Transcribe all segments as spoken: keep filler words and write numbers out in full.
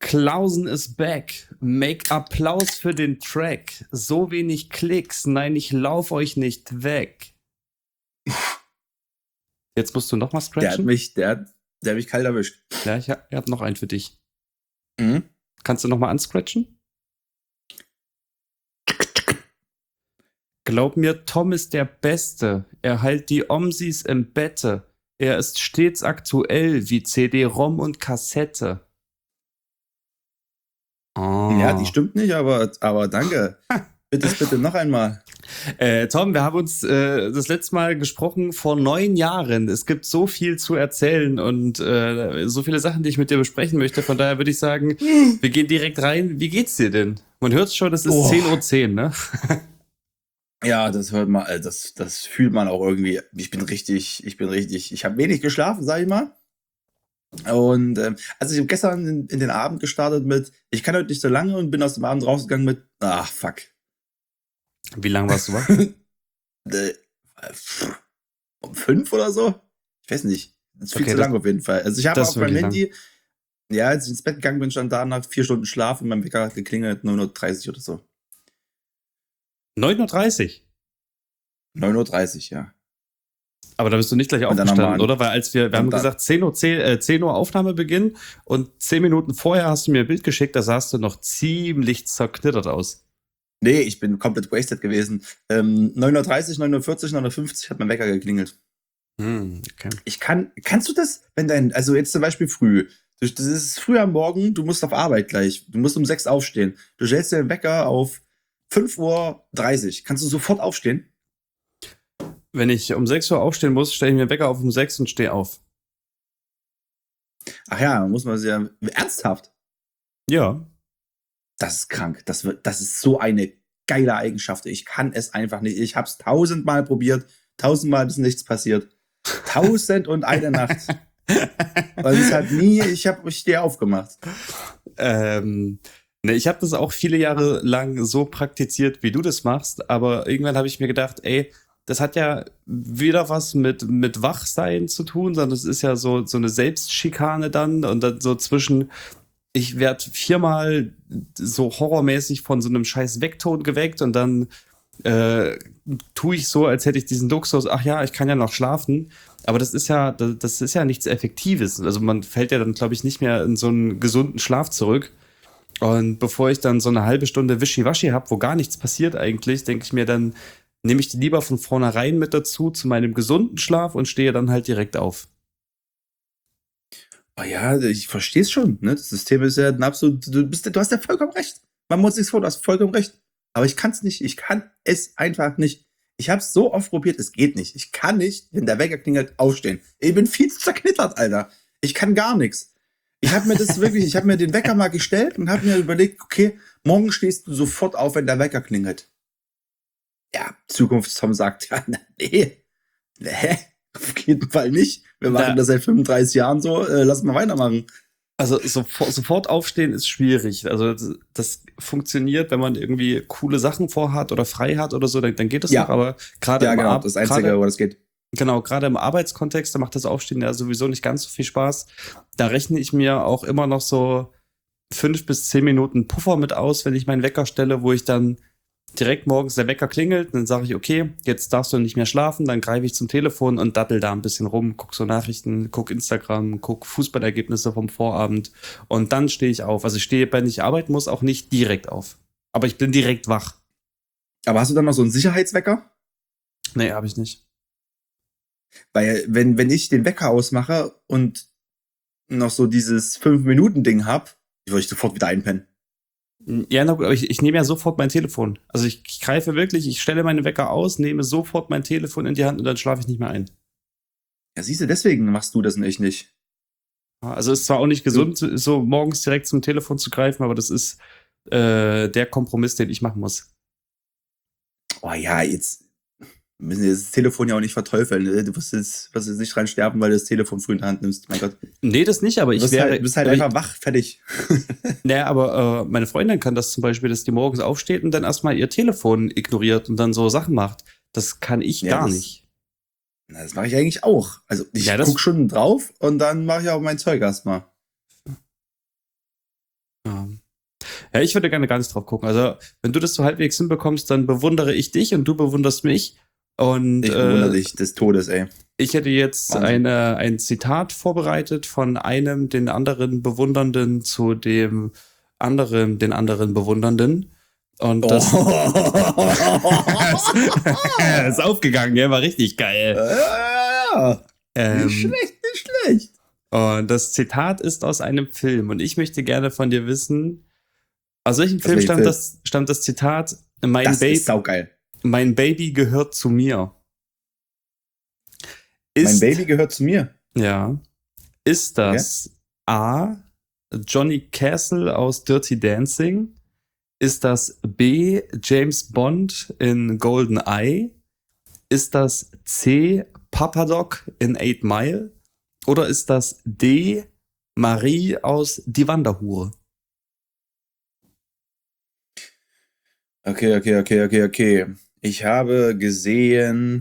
Klausen ist back. Make Applaus für den Track. So wenig Klicks. Nein, ich lauf euch nicht weg. Jetzt musst du noch mal scratchen. Der hat mich, der hat, der hat mich kalt erwischt. Ja, ich hab, ich hab noch einen für dich. Mhm. Kannst du noch mal anscratchen? Glaub mir, Tom ist der Beste. Er heilt die Omsis im Bette. Er ist stets aktuell wie C D-ROM und Kassette. Oh. Ja, die stimmt nicht, aber, aber danke. Bitte, bitte noch einmal. Äh, Tom, wir haben uns äh, das letzte Mal gesprochen vor neun Jahren. Es gibt so viel zu erzählen und äh, so viele Sachen, die ich mit dir besprechen möchte. Von daher würde ich sagen, wir gehen direkt rein. Wie geht's dir denn? Man hört schon, es ist Oh. zehn Uhr zehn, ne? Ja, das hört man, äh, das, das fühlt man auch irgendwie. Ich bin richtig, ich bin richtig, ich habe wenig geschlafen, sag ich mal. Und ähm, also ich habe gestern in, in den Abend gestartet mit, ich kann heute nicht so lange und bin aus dem Abend rausgegangen mit, ach fuck. Wie lange warst du wach? äh, um fünf oder so? Ich weiß nicht. Das ist viel Okay, zu das- lang auf jeden Fall. Also ich habe das auf ist meinem wirklich Handy, ja, als ich ins Bett gegangen bin, stand da nach vier Stunden Schlaf und mein Wecker hat geklingelt, neun Uhr dreißig oder so. neun Uhr dreißig. neun Uhr dreißig, ja. Aber da bist du nicht gleich Und dann aufgestanden, nochmal- oder? Weil als wir, wir haben und dann- gesagt, zehn Uhr, zehn, äh, zehn Uhr Aufnahmebeginn und zehn Minuten vorher hast du mir ein Bild geschickt, da sahst du noch ziemlich zerknittert aus. Nee, ich bin komplett wasted gewesen. Ähm, neun Uhr dreißig, neun Uhr vierzig, neun Uhr fünfzig hat mein Wecker geklingelt. Hm, okay. Ich kann, kannst du das, wenn dein, also jetzt zum Beispiel früh, du, das ist früh am Morgen, du musst auf Arbeit gleich, du musst um sechs aufstehen. Du stellst dir den Wecker auf fünf Uhr dreißig. Kannst du sofort aufstehen? Wenn ich um sechs Uhr aufstehen muss, stelle ich mir den Wecker auf um sechs und stehe auf. Ach ja, muss man sehr, ernsthaft. Ja. Das ist krank. Das wird, das ist so eine geile Eigenschaft. Ich kann es einfach nicht. Ich habe es tausendmal probiert. Tausendmal ist nichts passiert. Tausend und eine Nacht. Weil es hat nie, ich habe ich dir aufgemacht. Ähm, ne, ich habe das auch viele Jahre lang so praktiziert, wie du das machst, aber irgendwann habe ich mir gedacht, ey, das hat ja weder was mit, mit Wachsein zu tun, sondern es ist ja so, so eine Selbstschikane dann und dann so zwischen, ich werde viermal so horrormäßig von so einem scheiß Weckton geweckt und dann äh, tue ich so, als hätte ich diesen Luxus, ach ja, ich kann ja noch schlafen. Aber das ist ja, das ist ja nichts Effektives. Also man fällt ja dann, glaube ich, nicht mehr in so einen gesunden Schlaf zurück. Und bevor ich dann so eine halbe Stunde Wischiwaschi habe, wo gar nichts passiert eigentlich, denke ich mir dann, nehme ich die lieber von vornherein mit dazu zu meinem gesunden Schlaf und stehe dann halt direkt auf. Oh ja, ich verstehe es schon. Ne? Das System ist ja ein absolut, du, bist, du hast ja vollkommen recht. Man muss nichts vor, du hast vollkommen recht. Aber ich kann es nicht. Ich kann es einfach nicht. Ich habe es so oft probiert, es geht nicht. Ich kann nicht, wenn der Wecker klingelt, aufstehen. Ich bin viel zu zerknittert, Alter. Ich kann gar nichts. Ich habe mir das wirklich, ich habe mir den Wecker mal gestellt und habe mir überlegt, okay, morgen stehst du sofort auf, wenn der Wecker klingelt. Ja, Zukunftstom sagt, ja, nee, nee, auf jeden Fall nicht. Wir machen Na. das seit fünfunddreißig Jahren so, äh, lass mal weitermachen. Also sofort, sofort aufstehen ist schwierig. Also das, das funktioniert, wenn man irgendwie coole Sachen vorhat oder frei hat oder so, dann, dann geht das Ja. noch. Aber gerade Ja, im, genau, Ar- das Einzige, gerade- wo das geht. genau, gerade im Arbeitskontext, da macht das Aufstehen ja sowieso nicht ganz so viel Spaß. Da rechne ich mir auch immer noch so fünf bis zehn Minuten Puffer mit aus, wenn ich meinen Wecker stelle, wo ich dann direkt morgens der Wecker klingelt, dann sage ich, okay, jetzt darfst du nicht mehr schlafen, dann greife ich zum Telefon und dattel da ein bisschen rum, guck so Nachrichten, guck Instagram, guck Fußballergebnisse vom Vorabend und dann stehe ich auf. Also ich stehe, wenn ich arbeiten muss, auch nicht direkt auf. Aber ich bin direkt wach. Aber hast du dann noch so einen Sicherheitswecker? Nee, habe ich nicht. Weil, wenn, wenn ich den Wecker ausmache und noch so dieses fünf Minuten Ding hab, würde ich sofort wieder einpennen. Ja, na gut, aber ich, ich nehme ja sofort mein Telefon. Also ich, ich greife wirklich, ich stelle meine Wecker aus, nehme sofort mein Telefon in die Hand und dann schlafe ich nicht mehr ein. Ja, siehst du, deswegen machst du das und ich nicht. Also ist zwar auch nicht gesund, so morgens direkt zum Telefon zu greifen, aber das ist äh, der Kompromiss, den ich machen muss. Oh ja, jetzt müssen wir das Telefon ja auch nicht verteufeln. Ne? Du wirst jetzt, wirst jetzt nicht dran sterben, weil du das Telefon früh in die Hand nimmst. Mein Gott. Nee, das nicht, aber Du ich bist wäre. halt, du bist halt aber einfach wach, fertig. ich, naja, aber äh, meine Freundin kann das zum Beispiel, dass die morgens aufsteht und dann erstmal ihr Telefon ignoriert und dann so Sachen macht. Das kann ich Ja, gar das- nicht. Na, das mache ich eigentlich auch. Also ich Ja, das- guck schon drauf und dann mache ich auch mein Zeug erstmal. Ja, ich würde gerne gar nicht drauf gucken. Also, wenn du das so halbwegs hinbekommst, dann bewundere ich dich und du bewunderst mich. Und Ich bewundere äh, dich des Todes, ey. ich hätte jetzt Wahnsinn. eine, ein Zitat vorbereitet von einem den anderen Bewundernden zu dem anderen den anderen Bewundernden. Und das ist aufgegangen, ja, war richtig geil. Ja, Ähm, nicht schlecht, nicht schlecht. und das Zitat ist aus einem Film. Und ich möchte gerne von dir wissen, aus welchem Aus Film welchem stammt Film? das, stammt das Zitat, mein, Das Baby, ist saugeil. mein Baby gehört zu mir. Ist, Mein Baby gehört zu mir. Ja. Ist das A. Johnny Castle aus Dirty Dancing? Ist das B. James Bond in Golden Eye? Ist das C. Papa Doc in Eight Mile? Oder ist das D. Marie aus Die Wanderhure? Okay, okay, okay, okay, okay. Ich habe gesehen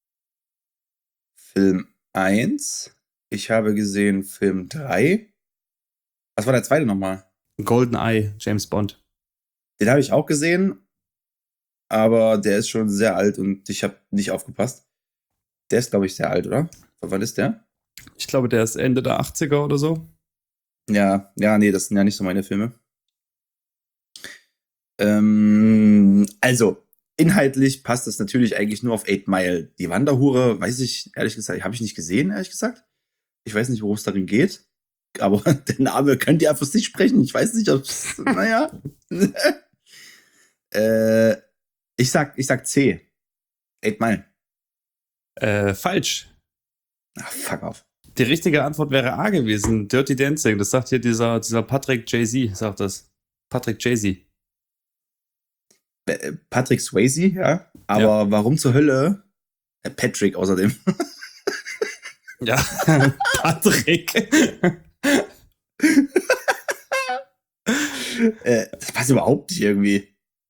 Film eins. Ich habe gesehen Film drei. Was war der zweite nochmal? Golden Eye, James Bond. Den habe ich auch gesehen, aber der ist schon sehr alt und ich habe nicht aufgepasst. Der ist, glaube ich, sehr alt, oder? Wann ist der? Ich glaube, der ist Ende der achtziger oder so. Ja, ja, nee, das sind ja nicht so meine Filme. Ähm, also, inhaltlich passt das natürlich eigentlich nur auf Eight Mile. Die Wanderhure, weiß ich, ehrlich gesagt, habe ich nicht gesehen, ehrlich gesagt. Ich weiß nicht, worum es darin geht. Aber der Name könnt ihr einfach sich sprechen. Ich weiß nicht, ob es, naja. äh, ich sag, ich sag C. Eight Mile. Äh, falsch. Ach, fuck off. Die richtige Antwort wäre A gewesen. Dirty Dancing. Das sagt hier dieser, dieser Patrick Jay-Z, sagt das. Patrick Jay-Z. Äh, Patrick Swayze, ja. Aber ja. Warum zur Hölle? Äh, Patrick außerdem. Ja, Patrick. äh, das passt überhaupt nicht irgendwie.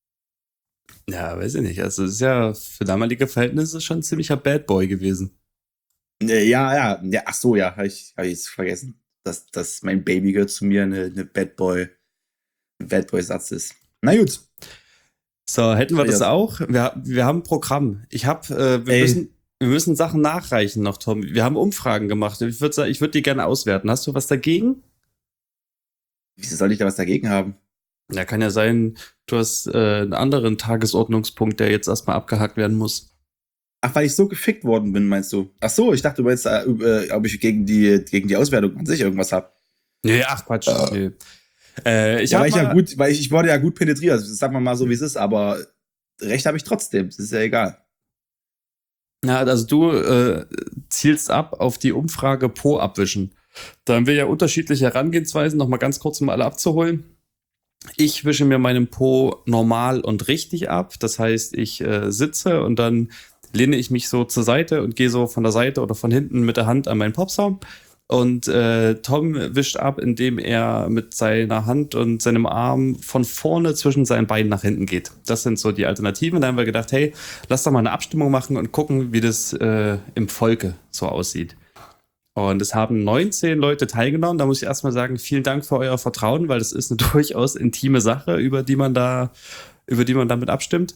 Ja, weiß ich nicht. Also, es ist ja für damalige Verhältnisse schon ein ziemlicher Bad Boy gewesen. Ja, ja, ja. Ach so, ja, habe ich, hab ich jetzt vergessen. Dass, dass mein Baby gehört zu mir eine, eine Bad Boy, ein Bad Boy-Satz ist. Na gut. So, hätten wir das auch? Wir, wir haben ein Programm. Ich habe, äh, wir, müssen, wir müssen Sachen nachreichen noch, Tom. Wir haben Umfragen gemacht. Ich würde ich würd die gerne auswerten. Hast du was dagegen? Wieso soll ich da was dagegen haben? Ja, kann ja sein, du hast äh, einen anderen Tagesordnungspunkt, der jetzt erstmal abgehakt werden muss. Ach, weil ich so gefickt worden bin, meinst du? Ach so, ich dachte, du meinst, äh, ob ich gegen die, gegen die Auswertung an sich irgendwas habe. Nee, ach Quatsch. Äh. Nee. Äh, ich ja, hab weil ich mal, ja gut, weil ich, ich wurde ja gut penetriert. Also, sagen wir mal so, wie es ist, aber Recht habe ich trotzdem. Das ist ja egal. Ja, also du äh, zielst ab auf die Umfrage Po abwischen. Da haben wir ja unterschiedliche Herangehensweisen, nochmal ganz kurz, um alle abzuholen. Ich wische mir meinen Po normal und richtig ab. Das heißt, ich äh, sitze und dann lehne ich mich so zur Seite und gehe so von der Seite oder von hinten mit der Hand an meinen Popsaum. Und äh, Tom wischt ab, indem er mit seiner Hand und seinem Arm von vorne zwischen seinen Beinen nach hinten geht. Das sind so die Alternativen. Da haben wir gedacht, hey, lass doch mal eine Abstimmung machen und gucken, wie das äh, im Volke so aussieht. Und es haben neunzehn Leute teilgenommen. Da muss ich erstmal sagen, vielen Dank für euer Vertrauen, weil das ist eine durchaus intime Sache, über die man da, über die man damit abstimmt.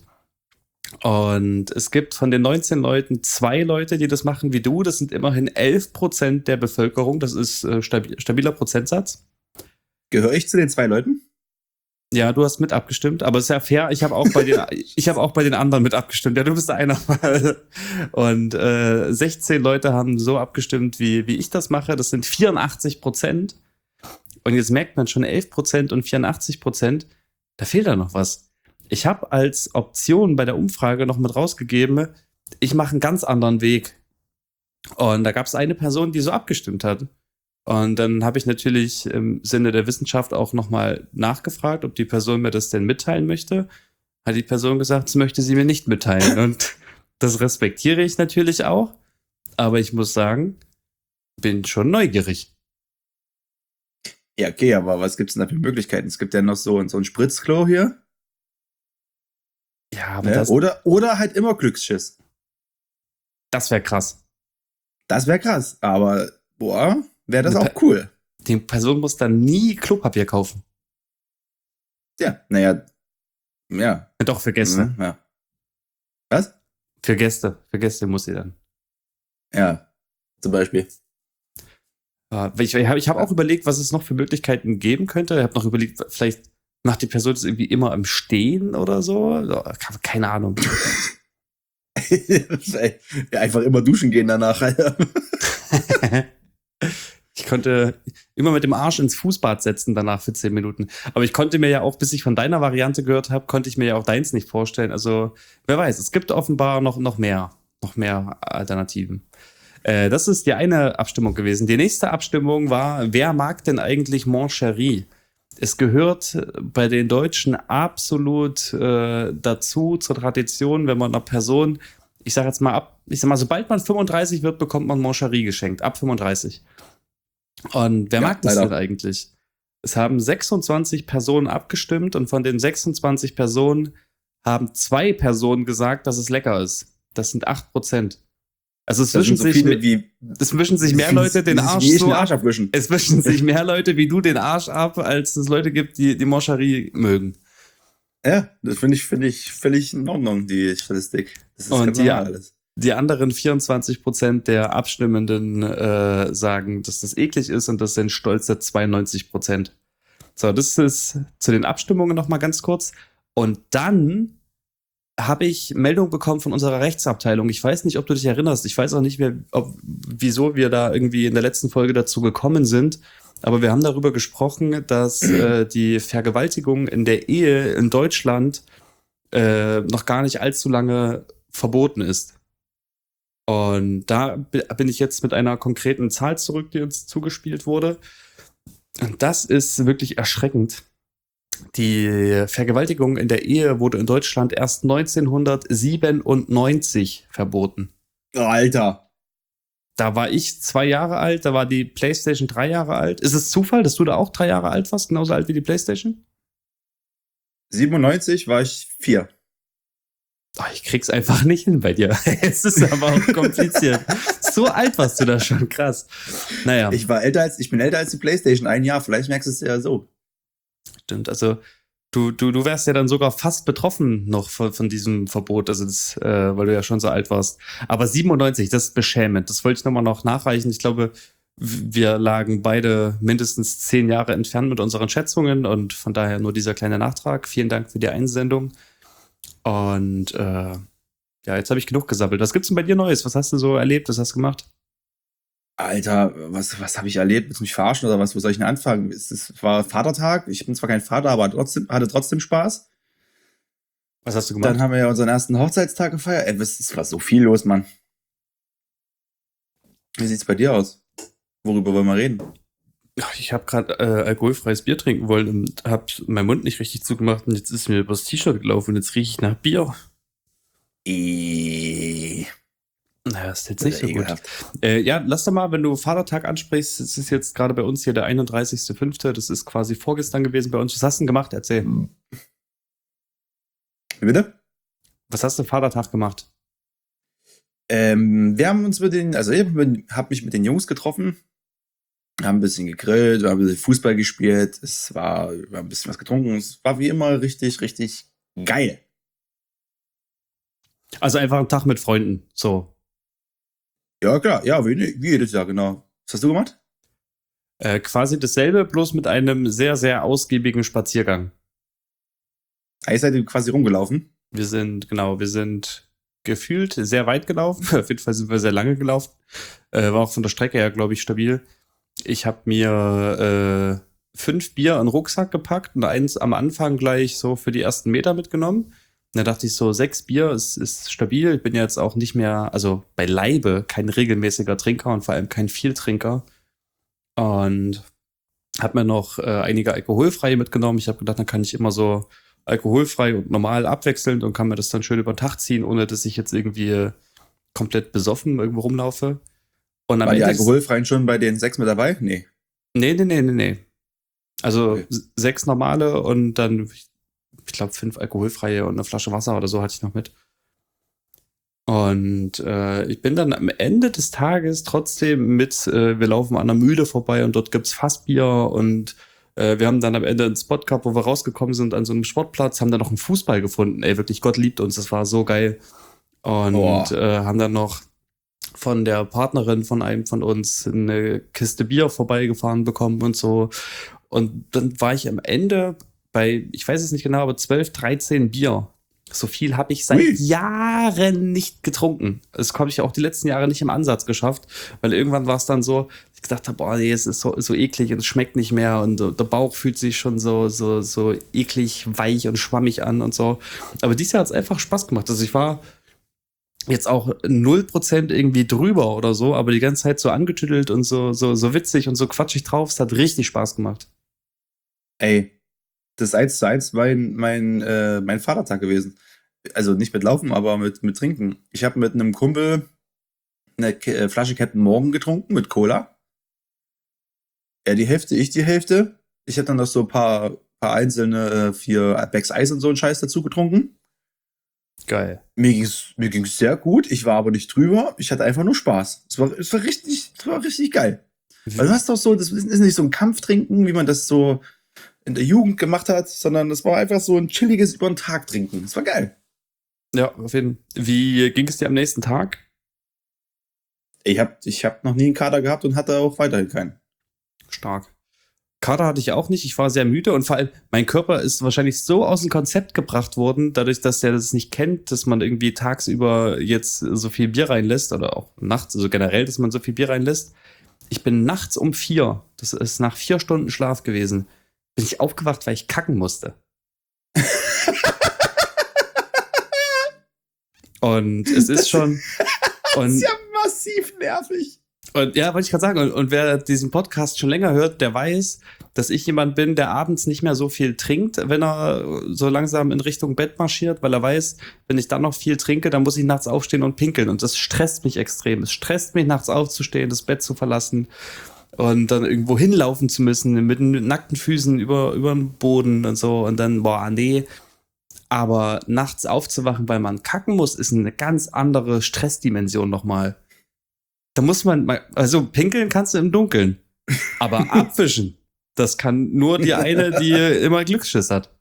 Und es gibt von den neunzehn Leuten zwei Leute, die das machen wie du. Das sind immerhin elf Prozent der Bevölkerung. Das ist äh, stabil, stabiler Prozentsatz. Gehöre ich zu den zwei Leuten? Ja, du hast mit abgestimmt, aber es ist ja fair. Ich habe auch bei den, ich habe auch bei den anderen mit abgestimmt. Ja, du bist einer. Und äh, sechzehn Leute haben so abgestimmt, wie wie ich das mache. Das sind vierundachtzig Prozent. Und jetzt merkt man schon elf Prozent und vierundachtzig Prozent. Da fehlt da noch was. Ich habe als Option bei der Umfrage noch mit rausgegeben, ich mache einen ganz anderen Weg. Und da gab es eine Person, die so abgestimmt hat. Und dann habe ich natürlich im Sinne der Wissenschaft auch nochmal nachgefragt, ob die Person mir das denn mitteilen möchte. Hat die Person gesagt, das möchte sie mir nicht mitteilen. Und das respektiere ich natürlich auch. Aber ich muss sagen, bin schon neugierig. Ja, okay, aber was gibt's denn da für Möglichkeiten? Es gibt ja noch so, so ein Spritzklo hier. Ja, aber ne? das, oder, oder halt immer Glücksschiss. das wäre krass. Das wäre krass, aber boah, wäre das auch cool. Die Person muss dann nie Klopapier kaufen. Ja, naja, ja. Doch, für Gäste. Mhm, ja. Was? Für Gäste. Für Gäste muss sie dann. Ja, zum Beispiel. Ja, ich ich habe ich hab auch überlegt, was es noch für Möglichkeiten geben könnte. Ich habe noch überlegt, vielleicht macht die Person das irgendwie immer im Stehen oder so. Keine Ahnung. Ja, einfach immer duschen gehen danach. Ich konnte immer mit dem Arsch ins Fußbad setzen danach für zehn Minuten. Aber ich konnte mir ja auch, bis ich von deiner Variante gehört habe, konnte ich mir ja auch deins nicht vorstellen. Also wer weiß, es gibt offenbar noch, noch mehr, noch mehr Alternativen. Äh, das ist die eine Abstimmung gewesen. Die nächste Abstimmung war, wer mag denn eigentlich Mon Chéri? Es gehört bei den Deutschen absolut äh, dazu, zur Tradition, wenn man einer Person, ich sag jetzt mal ab, ich sag mal, sobald man fünfunddreißig wird, bekommt man Mon Chéri geschenkt, ab fünfunddreißig. Und wer Ja, mag das leider. denn eigentlich? Es haben sechsundzwanzig Personen abgestimmt und von den sechsundzwanzig Personen haben zwei Personen gesagt, dass es lecker ist. Das sind acht Prozent. Also es Das wischen, sind so sich, viele wie, es wischen sich mehr Leute den wie sich Arsch wie ich so den Arsch ab. abwischen. Es wischen sich mehr Leute wie du den Arsch ab, als es Leute gibt, die die Mon Chéri mögen. Ja, das finde ich, finde ich völlig in Ordnung, die Statistik. Das ist Und ganz die, normal alles. die anderen vierundzwanzig Prozent der Abstimmenden äh, sagen, dass das eklig ist, und das sind stolze zweiundneunzig Prozent. So, das ist zu den Abstimmungen nochmal ganz kurz. Und dann habe ich Meldung bekommen von unserer Rechtsabteilung. Ich weiß nicht, ob du dich erinnerst. Ich weiß auch nicht mehr, ob, wieso wir da irgendwie in der letzten Folge dazu gekommen sind. Aber wir haben darüber gesprochen, dass äh, die Vergewaltigung in der Ehe in Deutschland äh, noch gar nicht allzu lange verboten ist. Und da bin ich jetzt mit einer konkreten Zahl zurück, die uns zugespielt wurde. Und das ist wirklich erschreckend. Die Vergewaltigung in der Ehe wurde in Deutschland erst neunzehnhundertsiebenundneunzig verboten. Oh, Alter. Da war ich zwei Jahre alt, da war die PlayStation drei Jahre alt. Ist es Zufall, dass du da auch drei Jahre alt warst, genauso alt wie die PlayStation? siebenundneunzig war ich vier. Oh, ich krieg's einfach nicht hin bei dir. Es ist aber auch kompliziert. So alt warst du da schon, krass. Naja. Ich war älter als, ich bin älter als die PlayStation, ein Jahr. Vielleicht merkst du es ja so. Stimmt, also du, du, du wärst ja dann sogar fast betroffen noch von, von diesem Verbot, also das, äh, weil du ja schon so alt warst. Aber siebenundneunzig, das ist beschämend. Das wollte ich nochmal noch nachreichen. Ich glaube, wir lagen beide mindestens zehn Jahre entfernt mit unseren Schätzungen, und von daher nur dieser kleine Nachtrag. Vielen Dank für die Einsendung. Und äh, ja, jetzt habe ich genug gesammelt. Was gibt's denn bei dir Neues? Was hast du so erlebt? Was hast du gemacht? Alter, was, was habe ich erlebt? Willst du mich verarschen oder was? Wo soll ich denn anfangen? Es, es war Vatertag. Ich bin zwar kein Vater, aber trotzdem, hatte trotzdem Spaß. Was hast du gemacht? Dann haben wir ja unseren ersten Hochzeitstag gefeiert. Ey, es, es war so viel los, Mann. Wie sieht's bei dir aus? Worüber wollen wir reden? Ich habe gerade äh, alkoholfreies Bier trinken wollen und habe meinen Mund nicht richtig zugemacht, und jetzt ist mir übers T-Shirt gelaufen und jetzt rieche ich nach Bier. Eee. Naja, ist jetzt nicht so gut. Ekelhaft. Äh, ja, lass doch mal, wenn du Vatertag ansprichst, es ist jetzt gerade bei uns hier der einunddreißigster fünfte Das ist quasi vorgestern gewesen bei uns. Was hast du denn gemacht? Erzähl. Wie bitte? Was hast du Vatertag gemacht? Ähm, wir haben uns mit den, also ich habe mich mit den Jungs getroffen, haben ein bisschen gegrillt, wir haben ein bisschen Fußball gespielt, es war, wir haben ein bisschen was getrunken, es war wie immer richtig, richtig geil. Also einfach ein Tag mit Freunden, so. Ja, klar, ja, wie, wie jedes Jahr, genau. Was hast du gemacht? Äh, quasi dasselbe, bloß mit einem sehr, sehr ausgiebigen Spaziergang. Ah, ihr seid quasi rumgelaufen. Wir sind, genau, wir sind gefühlt sehr weit gelaufen. Auf jeden Fall sind wir sehr lange gelaufen. Äh, war auch von der Strecke her, glaube ich, stabil. Ich habe mir äh, fünf Bier in den Rucksack gepackt und eins am Anfang gleich so für die ersten Meter mitgenommen. Da dachte ich so, sechs Bier ist, ist stabil. Ich bin ja jetzt auch nicht mehr, also beileibe kein regelmäßiger Trinker und vor allem kein Vieltrinker. Und habe mir noch äh, einige alkoholfreie mitgenommen. Ich habe gedacht, dann kann ich immer so alkoholfrei und normal abwechselnd und kann mir das dann schön über den Tag ziehen, ohne dass ich jetzt irgendwie komplett besoffen irgendwo rumlaufe. Und am Waren die Ende alkoholfreien schon bei den sechs mit dabei? Nee. Nee, nee, nee, nee, nee. Also Okay. s- sechs normale und dann, ich, ich glaube, fünf alkoholfreie und eine Flasche Wasser oder so hatte ich noch mit. Und äh, ich bin dann am Ende des Tages trotzdem mit, äh, wir laufen an der Mühle vorbei und dort gibt's Fassbier und Äh, wir haben dann am Ende einen Spot gehabt, wo wir rausgekommen sind an so einem Sportplatz, haben dann noch einen Fußball gefunden. Ey, wirklich, Gott liebt uns, das war so geil. Und Boah. äh, haben dann noch von der Partnerin von einem von uns eine Kiste Bier vorbeigefahren bekommen und so. Und dann war ich am Ende bei, ich weiß es nicht genau, aber zwölf, dreizehn Bier. So viel habe ich seit Ui. Jahren nicht getrunken. Das habe ich auch die letzten Jahre nicht im Ansatz geschafft, weil irgendwann war es dann so, ich gedacht habe, boah, nee, es ist so, so eklig und es schmeckt nicht mehr und so, der Bauch fühlt sich schon so, so, so eklig, weich und schwammig an und so. Aber dieses Jahr hat es einfach Spaß gemacht. Also ich war jetzt auch null Prozent irgendwie drüber oder so, aber die ganze Zeit so angetüdelt und so, so, so witzig und so quatschig drauf. Es hat richtig Spaß gemacht. Ey, das ist eins zu eins mein, mein, äh, mein Vatertag gewesen. Also nicht mit Laufen, aber mit, mit Trinken. Ich habe mit einem Kumpel eine Ke- äh, Flasche Captain Morgan getrunken mit Cola. Er die Hälfte, ich die Hälfte. Ich habe dann noch so ein paar, paar einzelne äh, vier Becks Eis und so einen Scheiß dazu getrunken. Geil. Mir ging's, mir ging's sehr gut. Ich war aber nicht drüber. Ich hatte einfach nur Spaß. Es war, es war richtig, es war richtig geil. Weil du hast doch so, das ist nicht so ein Kampftrinken, wie man das so in der Jugend gemacht hat, sondern das war einfach so ein chilliges über den Tag trinken. Das war geil. Ja, auf jeden Fall. Wie ging es dir am nächsten Tag? Ich hab, ich hab noch nie einen Kater gehabt und hatte auch weiterhin keinen. Stark. Kater hatte ich auch nicht. Ich war sehr müde und vor allem, mein Körper ist wahrscheinlich so aus dem Konzept gebracht worden, dadurch, dass er das nicht kennt, dass man irgendwie tagsüber jetzt so viel Bier reinlässt oder auch nachts, also generell, dass man so viel Bier reinlässt. Ich bin nachts um vier, das ist nach vier Stunden Schlaf gewesen, bin ich aufgewacht, weil ich kacken musste. Und es ist schon. Und, das ist ja massiv nervig. Und ja, wollte ich gerade sagen, und, und wer diesen Podcast schon länger hört, der weiß, dass ich jemand bin, der abends nicht mehr so viel trinkt, wenn er so langsam in Richtung Bett marschiert, weil er weiß, wenn ich dann noch viel trinke, dann muss ich nachts aufstehen und pinkeln. Und das stresst mich extrem. Es stresst mich, nachts aufzustehen, das Bett zu verlassen und dann irgendwo hinlaufen zu müssen, mit den nackten Füßen über, über den Boden und so. Und dann, boah, nee. Aber nachts aufzuwachen, weil man kacken muss, ist eine ganz andere Stressdimension nochmal. Da muss man, mal, also pinkeln kannst du im Dunkeln, aber abwischen, das kann nur die eine, die immer Glücksschiss hat.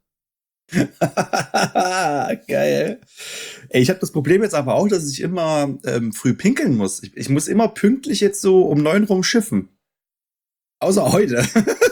Geil. Ey, ich habe das Problem jetzt aber auch, dass ich immer ähm, früh pinkeln muss. Ich, ich muss immer pünktlich jetzt so um neun rum schiffen. Außer heute.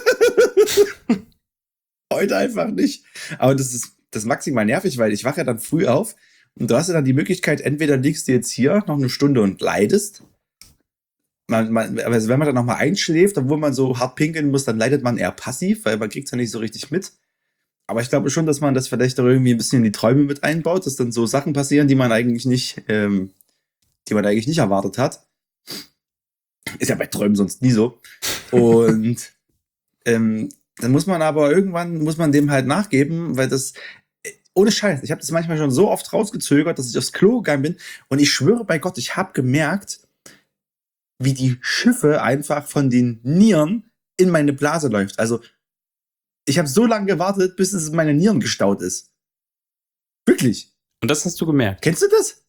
Heute einfach nicht. Aber das ist, das ist maximal nervig, weil ich wache ja dann früh auf und du hast ja dann die Möglichkeit, entweder liegst du jetzt hier noch eine Stunde und leidest. Man, man, also wenn man dann nochmal einschläft, obwohl man so hart pinkeln muss, dann leidet man eher passiv, weil man kriegt es ja nicht so richtig mit. Aber ich glaube schon, dass man das vielleicht auch irgendwie ein bisschen in die Träume mit einbaut, dass dann so Sachen passieren, die man eigentlich nicht, ähm, die man eigentlich nicht erwartet hat. Ist ja bei Träumen sonst nie so. Und ähm, dann muss man aber irgendwann, muss man dem halt nachgeben, weil das, ohne Scheiß, ich habe das manchmal schon so oft rausgezögert, dass ich aufs Klo gegangen bin und ich schwöre bei Gott, ich habe gemerkt, wie die Schiffe einfach von den Nieren in meine Blase läuft. Also ich habe so lange gewartet, bis es in meine Nieren gestaut ist. Wirklich. Und das hast du gemerkt? Kennst du das?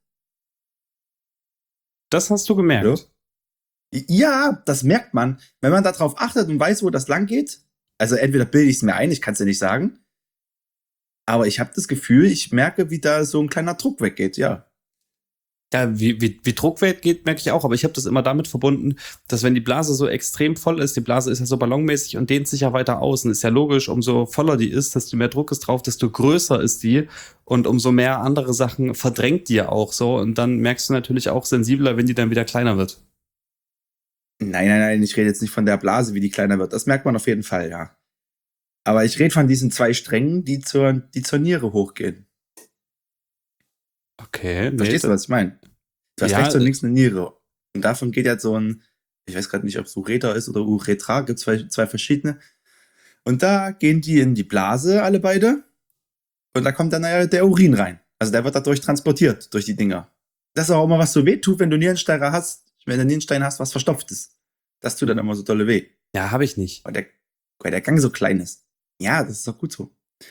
Das hast du gemerkt? Ja, ja, das merkt man. Wenn man darauf achtet und weiß, wo das lang geht, also entweder bilde ich es mir ein, ich kann es dir nicht sagen, aber ich habe das Gefühl, ich merke, wie da so ein kleiner Druck weggeht, ja. Ja, wie, wie, wie Druck weggeht, merke ich auch, aber ich habe das immer damit verbunden, dass wenn die Blase so extrem voll ist, die Blase ist ja so ballonmäßig und dehnt sich ja weiter aus. Und ist ja logisch, umso voller die ist, desto mehr Druck ist drauf, desto größer ist die und umso mehr andere Sachen verdrängt die ja auch so. Und dann merkst du natürlich auch sensibler, wenn die dann wieder kleiner wird. Nein, nein, nein, ich rede jetzt nicht von der Blase, wie die kleiner wird. Das merkt man auf jeden Fall, ja. Aber ich rede von diesen zwei Strängen, die zur, die zur Niere hochgehen. Okay. Nee, Verstehst du, was ich meine? Du hast ja, rechts und links eine Niere. Und davon geht jetzt so ein, ich weiß gerade nicht, ob es Ureter ist oder Uretra, gibt zwei, zwei verschiedene. Und da gehen die in die Blase, alle beide. Und da kommt dann ja der Urin rein. Also der wird dadurch transportiert, durch die Dinger. Das ist auch immer, was so weh tut, wenn du Nierensteine hast, wenn du Nierenstein hast, was verstopft ist. Das tut dann immer so dolle weh. Ja, habe ich nicht. Weil der, weil der Gang so klein ist. Ja, das ist doch gut so.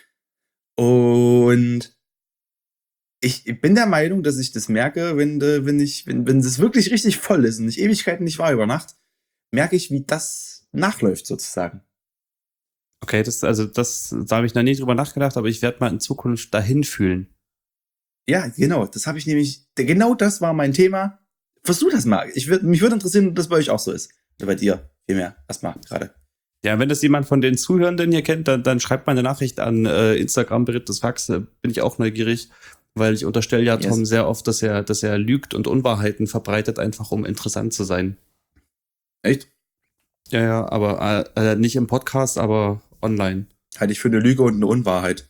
Und ich bin der Meinung, dass ich das merke, wenn, wenn ich, wenn, wenn es wirklich richtig voll ist und ich Ewigkeiten nicht war über Nacht, merke ich, wie das nachläuft sozusagen. Okay, das, also das, da habe ich noch nie drüber nachgedacht, aber ich werde mal in Zukunft dahin fühlen. Ja, genau. Das habe ich nämlich, genau das war mein Thema. Versuch das mal. Ich würd, mich würde interessieren, ob das bei euch auch so ist. Oder bei dir vielmehr. Erstmal gerade. Ja, wenn das jemand von den Zuhörenden hier kennt, dann, dann schreibt mal eine Nachricht an äh, Instagram, Berittes Fax, bin ich auch neugierig, weil ich unterstelle ja Tom Yes. sehr oft, dass er, dass er lügt und Unwahrheiten verbreitet, einfach um interessant zu sein. Echt? Ja, ja, aber äh, nicht im Podcast, aber online. Halte ich für eine Lüge und eine Unwahrheit.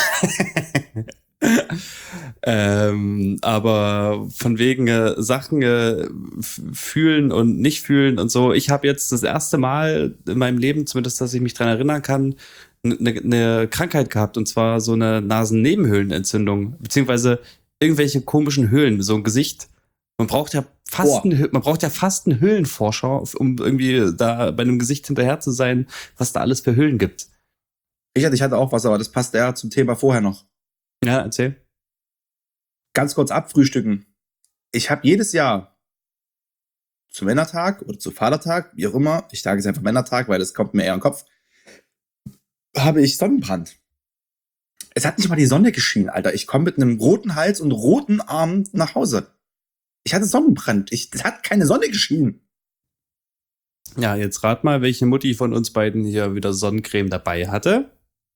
ähm, aber von wegen äh, Sachen äh, fühlen und nicht fühlen und so. Ich habe jetzt das erste Mal in meinem Leben, zumindest, dass ich mich dran erinnern kann, eine ne Krankheit gehabt, und zwar so eine Nasennebenhöhlenentzündung, beziehungsweise irgendwelche komischen Höhlen, so ein Gesicht. Man braucht ja fast, Boah. einen, man braucht ja fast einen Höhlenforscher, um irgendwie da bei einem Gesicht hinterher zu sein, was da alles für Höhlen gibt. Ich hatte, ich hatte auch was, aber das passt eher zum Thema vorher noch. Ja, erzähl. Ganz kurz abfrühstücken. Ich habe jedes Jahr zu Männertag oder zu Vatertag, wie auch immer, ich sage es einfach Männertag, weil das kommt mir eher in den Kopf, habe ich Sonnenbrand. Es hat nicht mal die Sonne geschienen, Alter. Ich komme mit einem roten Hals und roten Armen nach Hause. Ich hatte Sonnenbrand. Ich, es hat keine Sonne geschienen. Ja, jetzt rat mal, welche Mutti von uns beiden hier wieder Sonnencreme dabei hatte.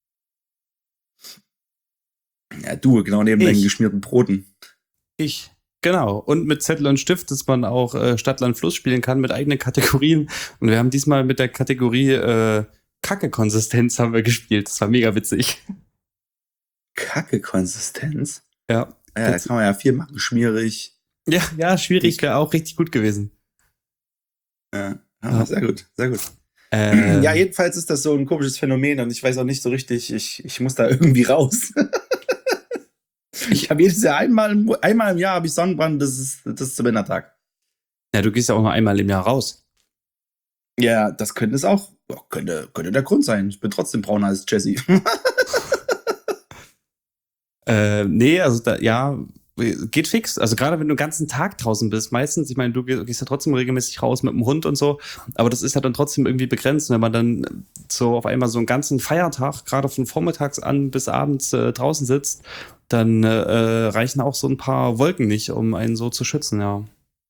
Ja, du, genau neben Ich. deinen geschmierten Broten. Ich. Genau. Und mit Zettel und Stift, dass man auch äh, Stadt, Land, Fluss spielen kann mit eigenen Kategorien. Und wir haben diesmal mit der Kategorie äh, Kacke-Konsistenz haben wir gespielt. Das war mega witzig. Kacke-Konsistenz? Ja. Ja, da kann man ja viel machen. Schmierig. Ja, ja, schwierig. Wäre auch richtig gut gewesen. Ja, ja, sehr gut, sehr gut. Ähm, Ja, jedenfalls ist das so ein komisches Phänomen und ich weiß auch nicht so richtig, ich, ich muss da irgendwie raus. Ich habe jedes Jahr einmal, einmal im Jahr habe ich Sonnenbrand, das ist, das ist zum Wintertag. Ja, du gehst ja auch nur einmal im Jahr raus. Ja, das könnte es auch, könnte, könnte der Grund sein. Ich bin trotzdem brauner als Jesse. äh, nee, also da, ja, geht fix. Also gerade wenn du den ganzen Tag draußen bist, meistens, ich meine, du gehst ja trotzdem regelmäßig raus mit dem Hund und so, aber das ist ja dann trotzdem irgendwie begrenzt. Wenn man dann so auf einmal so einen ganzen Feiertag, gerade von vormittags an bis abends äh, draußen sitzt, dann äh, reichen auch so ein paar Wolken nicht, um einen so zu schützen, ja.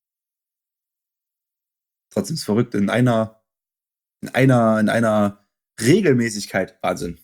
Trotzdem ist verrückt, in einer, in einer, in einer Regelmäßigkeit. Wahnsinn.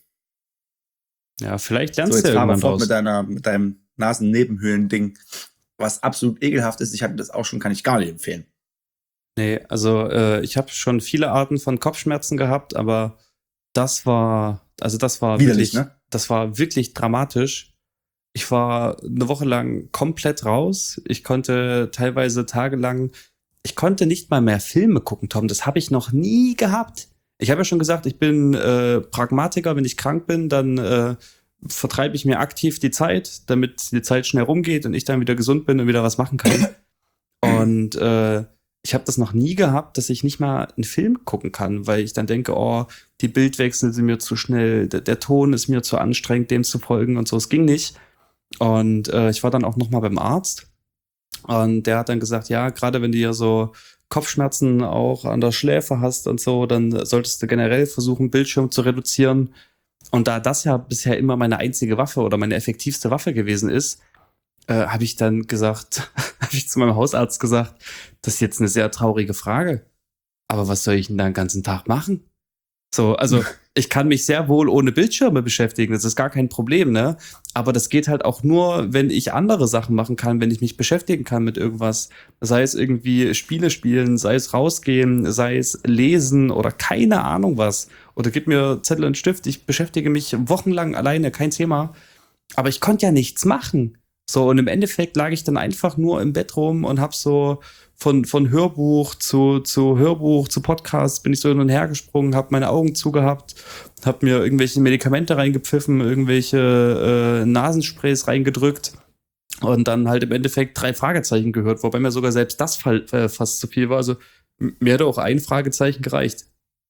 Ja, vielleicht So, lernst du jetzt ja fahren wir irgendwann fort draus. mit deiner, mit deinem Nasennebenhöhlen-Ding, was absolut ekelhaft ist. Ich hatte das auch schon, kann ich gar nicht empfehlen. Nee, also äh, ich habe schon viele Arten von Kopfschmerzen gehabt, aber das war, also das war Widerlich, wirklich, ne? das war wirklich dramatisch. Ich war eine Woche lang komplett raus. Ich konnte teilweise tagelang, ich konnte nicht mal mehr Filme gucken, Tom. Das habe ich noch nie gehabt. Ich habe ja schon gesagt, ich bin äh, Pragmatiker. Wenn ich krank bin, dann äh, vertreibe ich mir aktiv die Zeit, damit die Zeit schnell rumgeht und ich dann wieder gesund bin und wieder was machen kann. Und äh, ich habe das noch nie gehabt, dass ich nicht mal einen Film gucken kann, weil ich dann denke, oh, die Bildwechsel sind mir zu schnell, der, der Ton ist mir zu anstrengend, dem zu folgen und so. Es ging nicht. Und äh, ich war dann auch noch mal beim Arzt und der hat dann gesagt, ja, gerade wenn du ja so Kopfschmerzen auch an der Schläfe hast und so, dann solltest du generell versuchen, Bildschirm zu reduzieren. Und da das ja bisher immer meine einzige Waffe oder meine effektivste Waffe gewesen ist, äh, habe ich dann gesagt, habe ich zu meinem Hausarzt gesagt, das ist jetzt eine sehr traurige Frage. Aber was soll ich denn da den ganzen Tag machen? So, also ich kann mich sehr wohl ohne Bildschirme beschäftigen, das ist gar kein Problem, ne? Aber das geht halt auch nur, wenn ich andere Sachen machen kann, wenn ich mich beschäftigen kann mit irgendwas. Sei es irgendwie Spiele spielen, sei es rausgehen, sei es lesen oder keine Ahnung was. Oder gib mir Zettel und Stift, ich beschäftige mich wochenlang alleine, kein Thema. Aber ich konnte ja nichts machen. So, und im Endeffekt lag ich dann einfach nur im Bett rum und hab so von, von Hörbuch zu, zu Hörbuch zu Podcast bin ich so hin und her gesprungen, hab meine Augen zugehabt, hab mir irgendwelche Medikamente reingepfiffen, irgendwelche äh, Nasensprays reingedrückt und dann halt im Endeffekt drei Fragezeichen gehört, wobei mir sogar selbst das fall, äh, fast zu viel war. Also m- mir hätte auch ein Fragezeichen gereicht.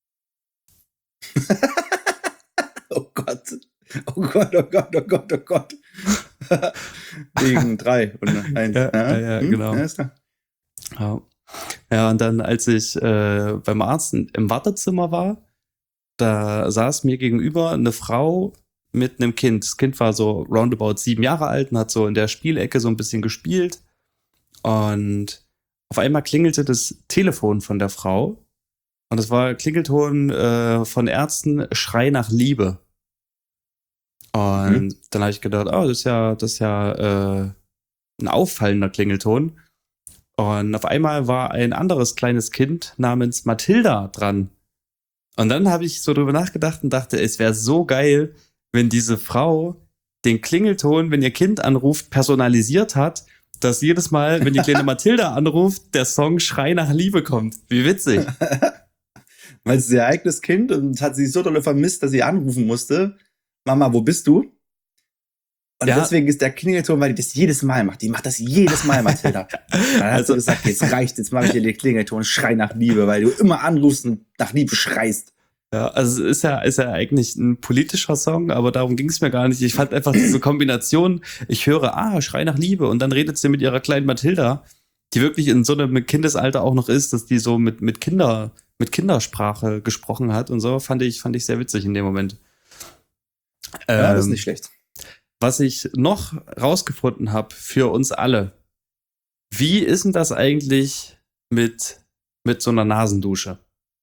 Oh Gott. Oh Gott, oh Gott, oh Gott, oh Gott. Wegen drei und eins. Ja, ja, ja, hm? genau. Ja, ist klar. Ja. Ja, und dann, als ich äh, beim Arzt im Wartezimmer war, da saß mir gegenüber eine Frau mit einem Kind. Das Kind war so roundabout sieben Jahre alt und hat so in der Spielecke so ein bisschen gespielt. Und auf einmal klingelte das Telefon von der Frau. Und es war Klingelton äh, von Ärzten, Schrei nach Liebe. Und mhm. dann habe ich gedacht, oh, das ist ja, das ist ja äh, ein auffallender Klingelton. Und auf einmal war ein anderes kleines Kind namens Mathilda dran. Und dann habe ich so drüber nachgedacht und dachte, es wäre so geil, wenn diese Frau den Klingelton, wenn ihr Kind anruft, personalisiert hat, dass jedes Mal, wenn die kleine Mathilda anruft, der Song Schrei nach Liebe kommt. Wie witzig. Weil sie ihr eigenes Kind und hat sie so dolle vermisst, dass sie anrufen musste. Mama, wo bist du? Und ja. deswegen ist der Klingelton, weil die das jedes Mal macht. Die macht das jedes Mal, Mathilda. Dann hat also, sie gesagt, jetzt reicht, jetzt mache ich dir den Klingelton, Schrei nach Liebe, weil du immer anrufst und nach Liebe schreist. Ja, also es ist ja, ist ja eigentlich ein politischer Song, aber darum ging es mir gar nicht. Ich fand einfach diese Kombination, ich höre, ah, Schrei nach Liebe und dann redet sie mit ihrer kleinen Mathilda, die wirklich in so einem Kindesalter auch noch ist, dass die so mit, mit Kinder, mit Kindersprache gesprochen hat und so, fand ich, fand ich sehr witzig in dem Moment. Ja, ähm, das ist nicht schlecht. Was ich noch rausgefunden habe für uns alle, wie ist denn das eigentlich mit, mit so einer Nasendusche?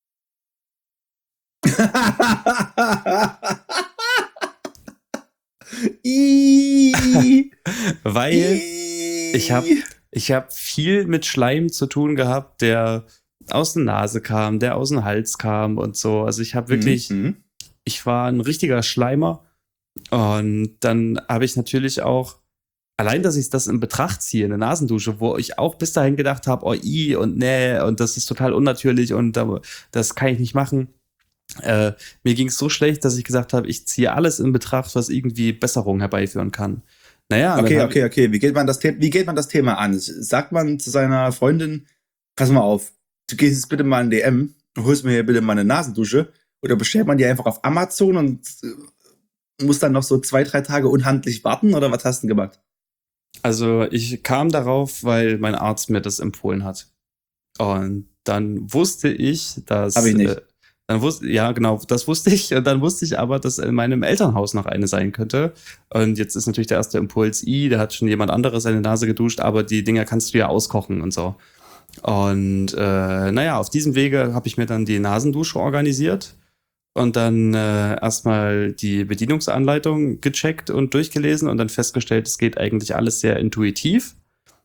Weil ich habe ich hab viel mit Schleim zu tun gehabt, der aus der Nase kam, der aus dem Hals kam und so. Also ich habe wirklich, mhm. ich war ein richtiger Schleimer. Und dann habe ich natürlich auch, allein, dass ich das in Betracht ziehe, eine Nasendusche, wo ich auch bis dahin gedacht habe, oh, i und nee, und das ist total unnatürlich und das kann ich nicht machen. Äh, mir ging es so schlecht, dass ich gesagt habe, ich ziehe alles in Betracht, was irgendwie Besserung herbeiführen kann. Naja. Okay, okay, okay. Wie geht man das, wie geht man das Thema an? Sagt man zu seiner Freundin, pass mal auf, du gehst jetzt bitte mal in D M und holst mir hier bitte mal eine Nasendusche, oder bestellt man die einfach auf Amazon und muss dann noch so zwei, drei Tage unhandlich warten, oder was hast du denn gemacht? Also ich kam darauf, weil mein Arzt mir das empfohlen hat. Und dann wusste ich, dass... Hab ich nicht. Äh, dann wusste, ja, genau, das wusste ich. Und dann wusste ich aber, dass in meinem Elternhaus noch eine sein könnte. Und jetzt ist natürlich der erste Impuls, i, da hat schon jemand anderes seine Nase geduscht, aber die Dinger kannst du ja auskochen und so. Und äh, naja, auf diesem Wege habe ich mir dann die Nasendusche organisiert. Und dann äh, erstmal die Bedienungsanleitung gecheckt und durchgelesen und dann festgestellt, es geht eigentlich alles sehr intuitiv.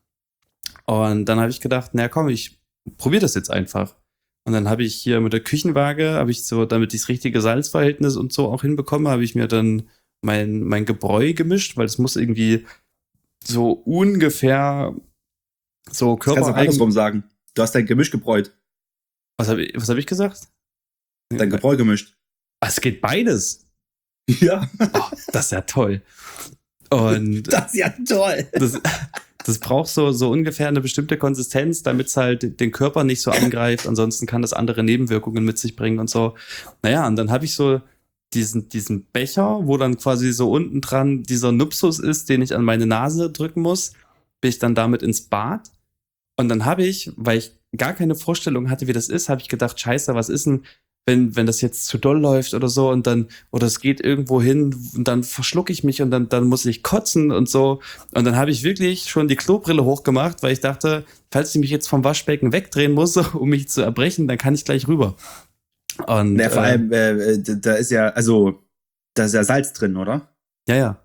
Und dann habe ich gedacht, na komm, ich probiere das jetzt einfach. Und dann habe ich hier mit der Küchenwaage, habe ich so, damit ich das richtige Salzverhältnis und so auch hinbekomme, habe ich mir dann mein, mein Gebräu gemischt, weil es muss irgendwie so ungefähr so Körper... Das kannst du andersrum sagen. Du hast dein Gemisch gebräut. Was habe ich, was hab ich gesagt? Dein Gebräu gemischt. Es geht beides. Ja. Oh, das ist ja toll. Und das ist ja toll. Das, das braucht so, so ungefähr eine bestimmte Konsistenz, damit es halt den Körper nicht so angreift. Ansonsten kann das andere Nebenwirkungen mit sich bringen und so. Naja, und dann habe ich so diesen, diesen Becher, wo dann quasi so unten dran dieser Nupsus ist, den ich an meine Nase drücken muss. Bin ich dann damit ins Bad. Und dann habe ich, weil ich gar keine Vorstellung hatte, wie das ist, habe ich gedacht, scheiße, was ist denn, wenn, wenn das jetzt zu doll läuft oder so und dann, oder es geht irgendwo hin und dann verschlucke ich mich und dann, dann muss ich kotzen und so. Und dann habe ich wirklich schon die Klobrille hochgemacht, weil ich dachte, falls ich mich jetzt vom Waschbecken wegdrehen muss, um mich zu erbrechen, dann kann ich gleich rüber. Und, ja, vor äh, allem, äh, da ist ja, also, da ist ja Salz drin, oder? Ja, ja.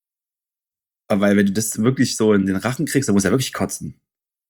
Aber weil, wenn du das wirklich so in den Rachen kriegst, dann musst du ja wirklich kotzen.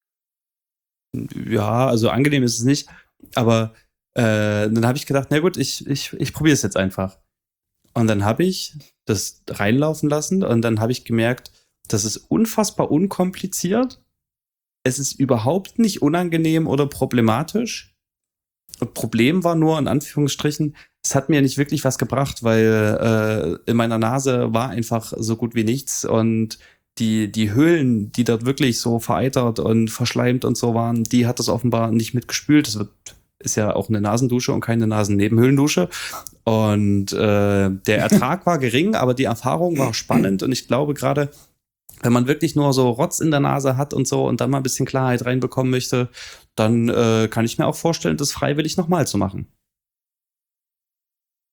Ja, also angenehm ist es nicht, aber Äh, dann habe ich gedacht, na gut, ich, ich, ich probiere es jetzt einfach. Und dann habe ich das reinlaufen lassen und dann habe ich gemerkt, das ist unfassbar unkompliziert. Es ist überhaupt nicht unangenehm oder problematisch. Das Problem war nur, in Anführungsstrichen, es hat mir nicht wirklich was gebracht, weil äh, in meiner Nase war einfach so gut wie nichts und die, die Höhlen, die dort wirklich so vereitert und verschleimt und so waren, die hat das offenbar nicht mitgespült. Das wird ist ja auch eine Nasendusche und keine Nasennebenhöhlendusche. Und äh, der Ertrag war gering, aber die Erfahrung war spannend. Und ich glaube gerade, wenn man wirklich nur so Rotz in der Nase hat und so und dann mal ein bisschen Klarheit reinbekommen möchte, dann äh, kann ich mir auch vorstellen, das freiwillig nochmal zu machen.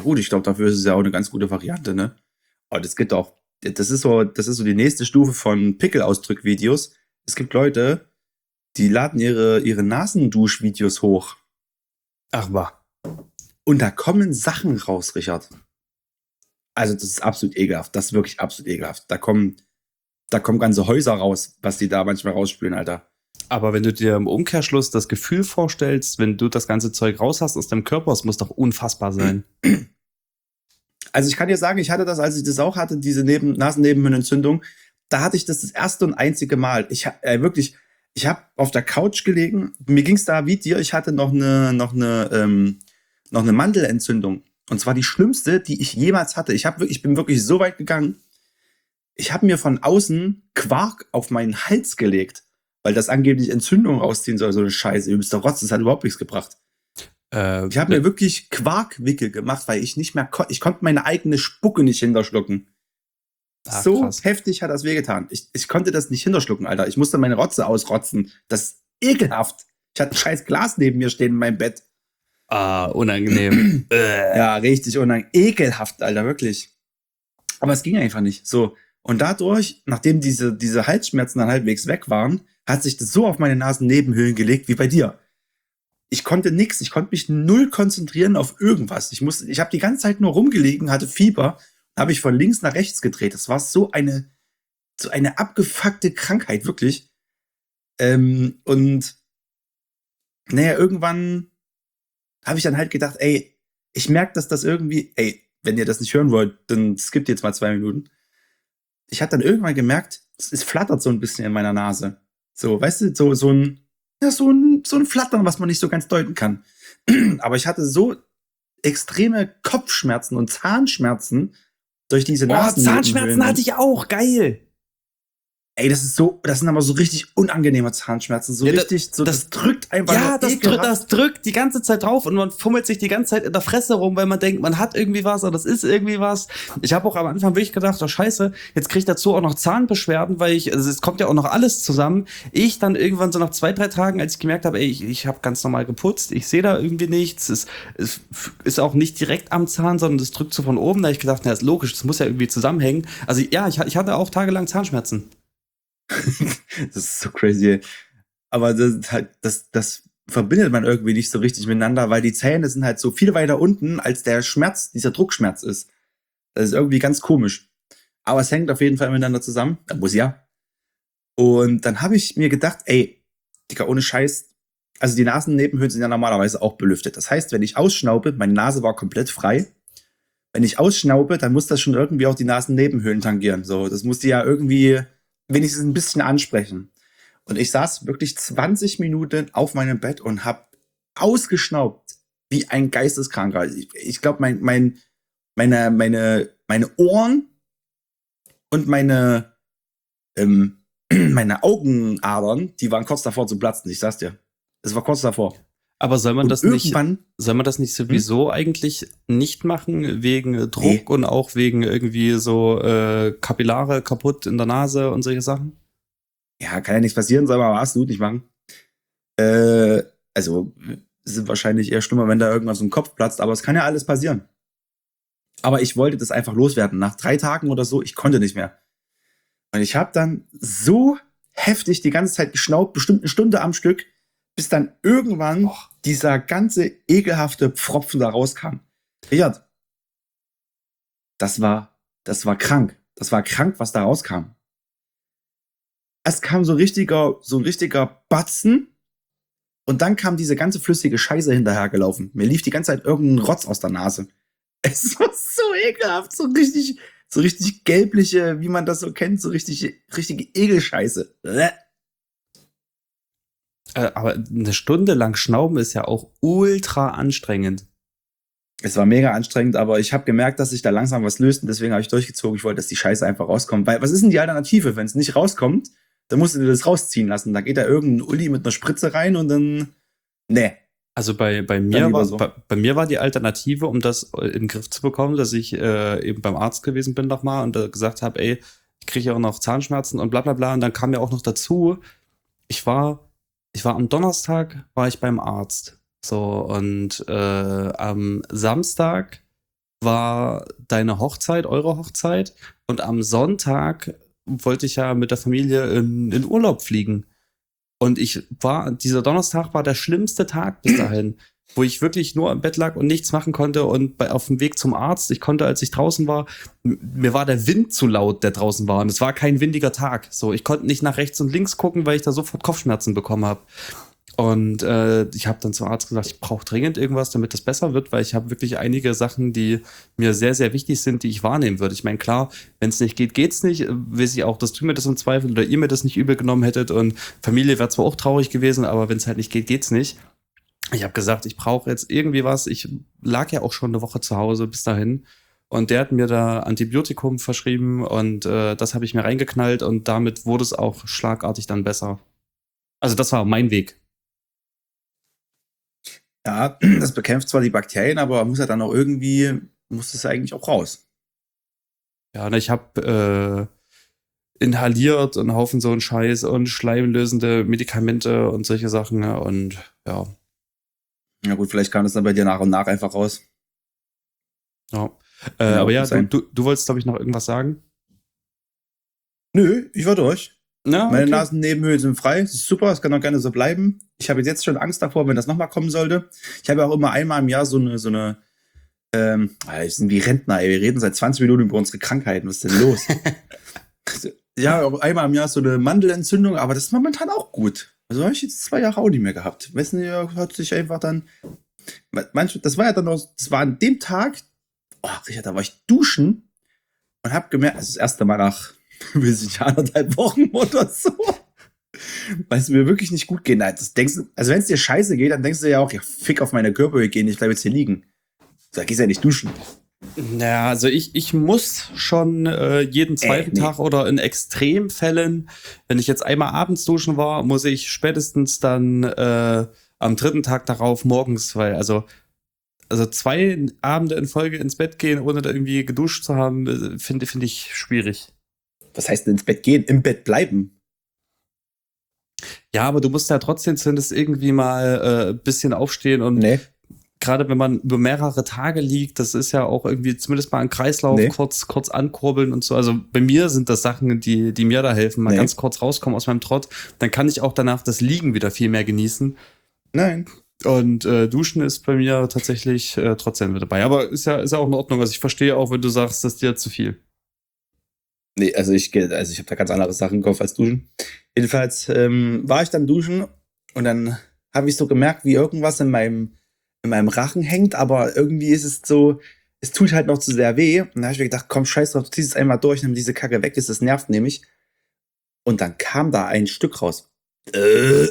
gut, ich glaube, dafür ist es ja auch eine ganz gute Variante, ne? Aber das gibt auch, das ist so, das ist so die nächste Stufe von Pickelausdrückvideos. Es gibt Leute, die laden ihre, ihre Nasenduschvideos hoch. Ach, war. Und da kommen Sachen raus, Richard. Also, das ist absolut ekelhaft. Das ist wirklich absolut ekelhaft. Da kommen, da kommen ganze Häuser raus, was die da manchmal rausspülen, Alter. Aber wenn du dir im Umkehrschluss das Gefühl vorstellst, wenn du das ganze Zeug raus hast aus deinem Körper, es muss doch unfassbar sein. Also ich kann dir sagen, ich hatte das, als ich das auch hatte, diese Neben Nasennebenhöhlenentzündung, da hatte ich das das erste und einzige Mal. Ich äh, wirklich, ich habe auf der Couch gelegen, mir ging's da wie dir, ich hatte noch eine noch eine ähm, noch eine Mandelentzündung und zwar die schlimmste, die ich jemals hatte. Ich habe ich bin wirklich so weit gegangen. Ich habe mir von außen Quark auf meinen Hals gelegt, weil das angeblich Entzündung rausziehen soll, so eine Scheiße. Übelster Rotz, das hat überhaupt nichts gebracht. Äh, Ich habe mir wirklich Quarkwickel gemacht, weil ich nicht mehr konnte. Ich konnte meine eigene Spucke nicht hinterschlucken. Ah, so krass. heftig hat das wehgetan. Ich, ich konnte das nicht hinterschlucken, Alter. Ich musste meine Rotze ausrotzen. Das ist ekelhaft. Ich hatte ein scheiß Glas neben mir stehen in meinem Bett. Ah, unangenehm. Äh. Ja, richtig unangenehm. Ekelhaft, Alter, wirklich. Aber es ging einfach nicht. So. Und dadurch, nachdem diese, diese Halsschmerzen dann halbwegs weg waren, hat sich das so auf meine Nasennebenhöhlen gelegt wie bei dir. Ich konnte nix, ich konnte mich null konzentrieren auf irgendwas. Ich musste, ich habe die ganze Zeit nur rumgelegen, hatte Fieber, habe ich von links nach rechts gedreht. Das war so eine, so eine abgefuckte Krankheit, wirklich. Ähm, und naja, irgendwann habe ich dann halt gedacht, ey, ich merke, dass das irgendwie, ey, wenn ihr das nicht hören wollt, dann skippt jetzt mal zwei Minuten. Ich habe dann irgendwann gemerkt, es, es flattert so ein bisschen in meiner Nase. So, weißt du, so, so ein, ja, so ein, so ein Flattern, was man nicht so ganz deuten kann. Aber ich hatte so extreme Kopfschmerzen und Zahnschmerzen durch diese Oh, Nasennebenhöhlen. Zahnschmerzen hatte ich auch, geil. Ey, das ist so, das sind aber so richtig unangenehme Zahnschmerzen. So Ja, richtig, so, das, das- das drückt einfach Ja, nur das, drück, ekelhaft. das drückt die ganze Zeit drauf und man fummelt sich die ganze Zeit in der Fresse rum, weil man denkt, man hat irgendwie was oder das ist irgendwie was. Ich habe auch am Anfang wirklich gedacht, oh scheiße, jetzt krieg ich dazu auch noch Zahnbeschwerden, weil ich, also es kommt ja auch noch alles zusammen. Ich dann irgendwann so nach zwei, drei Tagen, als ich gemerkt habe, ey, ich, ich habe ganz normal geputzt, ich sehe da irgendwie nichts, es, es ist auch nicht direkt am Zahn, sondern das drückt so von oben. Da hab ich gedacht, na, ist logisch, das muss ja irgendwie zusammenhängen. Also ja, ich, ich hatte auch tagelang Zahnschmerzen. Das ist so crazy. Ey. Aber das, halt, das, das verbindet man irgendwie nicht so richtig miteinander, weil die Zähne sind halt so viel weiter unten, als der Schmerz, dieser Druckschmerz ist. Das ist irgendwie ganz komisch. Aber es hängt auf jeden Fall miteinander zusammen. Da muss ja. Und dann habe ich mir gedacht, ey, Digga, ohne Scheiß. Also die Nasennebenhöhlen sind ja normalerweise auch belüftet. Das heißt, wenn ich ausschnaube, meine Nase war komplett frei. Wenn ich ausschnaube, dann muss das schon irgendwie auch die Nasennebenhöhlen tangieren. So, das muss die ja irgendwie wenigstens ein bisschen ansprechen. Und ich saß wirklich zwanzig Minuten auf meinem Bett und habe ausgeschnaubt wie ein Geisteskranker. Ich, ich glaube, mein, mein, meine, meine, meine Ohren und meine, ähm, meine Augenadern, die waren kurz davor zu platzen. Ich sag's dir. Es war kurz davor. Aber soll man Und das nicht, irgendwann, soll man das nicht sowieso eigentlich nicht machen, wegen Druck Nee. und auch wegen irgendwie so äh, Kapillare kaputt in der Nase und solche Sachen? ja, kann ja nichts passieren, soll man aber absolut nicht machen. Äh, also, es ist wahrscheinlich eher schlimmer, wenn da irgendwas im Kopf platzt, aber es kann ja alles passieren. Aber ich wollte das einfach loswerden. Nach drei Tagen oder so, ich konnte nicht mehr. Und ich habe dann so heftig die ganze Zeit geschnaubt, bestimmt eine Stunde am Stück, bis dann irgendwann Och. dieser ganze ekelhafte Pfropfen da rauskam. Richard, das war, das war krank. Das war krank, was da rauskam. Es kam so richtiger, so ein richtiger Batzen und dann kam diese ganze flüssige Scheiße hinterhergelaufen. Mir lief die ganze Zeit irgendein Rotz aus der Nase. Es war so ekelhaft, so richtig, so richtig gelbliche, wie man das so kennt, so richtig, richtige Ekelscheiße. Bäh. Äh, aber eine Stunde lang schnauben ist ja auch ultra anstrengend. Es war mega anstrengend, aber ich habe gemerkt, dass sich da langsam was löst und deswegen habe ich durchgezogen. Ich wollte, dass die Scheiße einfach rauskommt. Weil was ist denn die Alternative? Wenn es nicht rauskommt, dann musst du dir das rausziehen lassen. Da geht da irgendein Uli mit einer Spritze rein und dann. Nee. Also bei, bei mir Dann lieber war so. bei, bei mir war die Alternative, um das in den Griff zu bekommen, dass ich äh, eben beim Arzt gewesen bin nochmal und äh, gesagt habe, ey, ich kriege ja auch noch Zahnschmerzen und bla bla bla. Und dann kam ja auch noch dazu, ich war, ich war am Donnerstag, war ich beim Arzt. So, und äh, am Samstag war deine Hochzeit, eure Hochzeit. Und am Sonntag wollte ich ja mit der Familie in, in Urlaub fliegen. Und ich war, dieser Donnerstag war der schlimmste Tag bis dahin, wo ich wirklich nur im Bett lag und nichts machen konnte und bei, auf dem Weg zum Arzt, ich konnte, als ich draußen war, m- mir war der Wind zu laut, der draußen war. Und es war kein windiger Tag. So, ich konnte nicht nach rechts und links gucken, weil ich da sofort Kopfschmerzen bekommen habe. Und äh, ich habe dann zum Arzt gesagt, ich brauche dringend irgendwas, damit das besser wird, weil ich habe wirklich einige Sachen, die mir sehr, sehr wichtig sind, die ich wahrnehmen würde. Ich meine, klar, wenn es nicht geht, geht's nicht. Äh, Weiß ich auch, dass du mir das im Zweifel oder ihr mir das nicht übel genommen hättet. Und Familie wäre zwar auch traurig gewesen, aber wenn es halt nicht geht, geht's nicht. Ich habe gesagt, ich brauche jetzt irgendwie was. Ich lag ja auch schon eine Woche zu Hause bis dahin. Und der hat mir da Antibiotikum verschrieben und äh, das habe ich mir reingeknallt und damit wurde es auch schlagartig dann besser. Also das war mein Weg. Ja, das bekämpft zwar die Bakterien, aber muss ja dann auch irgendwie, muss es eigentlich auch raus. Ja, und ich habe äh, inhaliert und einen Haufen so einen Scheiß und schleimlösende Medikamente und solche Sachen. Ja, und ja, Ja gut, vielleicht kam das dann bei dir nach und nach einfach raus. ja. Äh, Ja, aber ja, gut du, sein. du, du wolltest, glaube ich, noch irgendwas sagen? Nö, ich war durch. Na, Meine okay. Nasennebenhöhlen sind frei. Das ist super, das kann auch gerne so bleiben. Ich habe jetzt schon Angst davor, wenn das nochmal kommen sollte. Ich habe ja auch immer einmal im Jahr so eine, so eine, ähm, ah, wir sind wie Rentner, ey. Wir reden seit zwanzig Minuten über unsere Krankheiten. Was ist denn los? Ja, auch einmal im Jahr so eine Mandelentzündung, aber das ist momentan auch gut. Also habe ich jetzt zwei Jahre auch nicht mehr gehabt. Wissen ihr, hat sich einfach dann, manch, das war ja dann noch, das war an dem Tag, oh, Richard, da war ich duschen und habe gemerkt, also das erste Mal nach, weiß ich, anderthalb Wochen oder so, weil es mir wirklich nicht gut geht. Nein, das denkst du, also wenn es dir scheiße geht, dann denkst du ja auch, ja, fick auf meine Körperhygiene, ich bleib jetzt hier liegen. Da gehst du ja nicht duschen. Ja, also ich, ich muss schon äh, jeden zweiten Äh, nee. Tag oder in Extremfällen, wenn ich jetzt einmal abends duschen war, muss ich spätestens dann äh, am dritten Tag darauf morgens, weil also also zwei Abende in Folge ins Bett gehen, ohne da irgendwie geduscht zu haben, äh, finde finde ich schwierig. Was heißt denn ins Bett gehen? Im Bett bleiben. Ja, aber du musst ja trotzdem zumindest irgendwie mal äh, ein bisschen aufstehen und Nee. gerade wenn man über mehrere Tage liegt, das ist ja auch irgendwie zumindest mal einen Kreislauf Nee. kurz, kurz ankurbeln und so. Also bei mir sind das Sachen, die, die mir da helfen. Mal Nee. ganz kurz rauskommen aus meinem Trott. Dann kann ich auch danach das Liegen wieder viel mehr genießen. Nein. Und äh, Duschen ist bei mir tatsächlich äh, trotzdem mit dabei. Aber ist ja, ist ja auch in Ordnung. Also ich verstehe auch, wenn du sagst, das ist dir zu viel. Nee, also ich, geh- also ich habe da ganz andere Sachen im Kopf als duschen. Jedenfalls ähm, war ich dann duschen und dann habe ich so gemerkt, wie irgendwas in meinem, in meinem Rachen hängt, aber irgendwie ist es so, es tut halt noch zu sehr weh. Und dann habe ich mir gedacht, komm, scheiß drauf, du ziehst es einmal durch, nimm diese Kacke weg ist, das nervt nämlich. Und dann kam da ein Stück raus. Äh.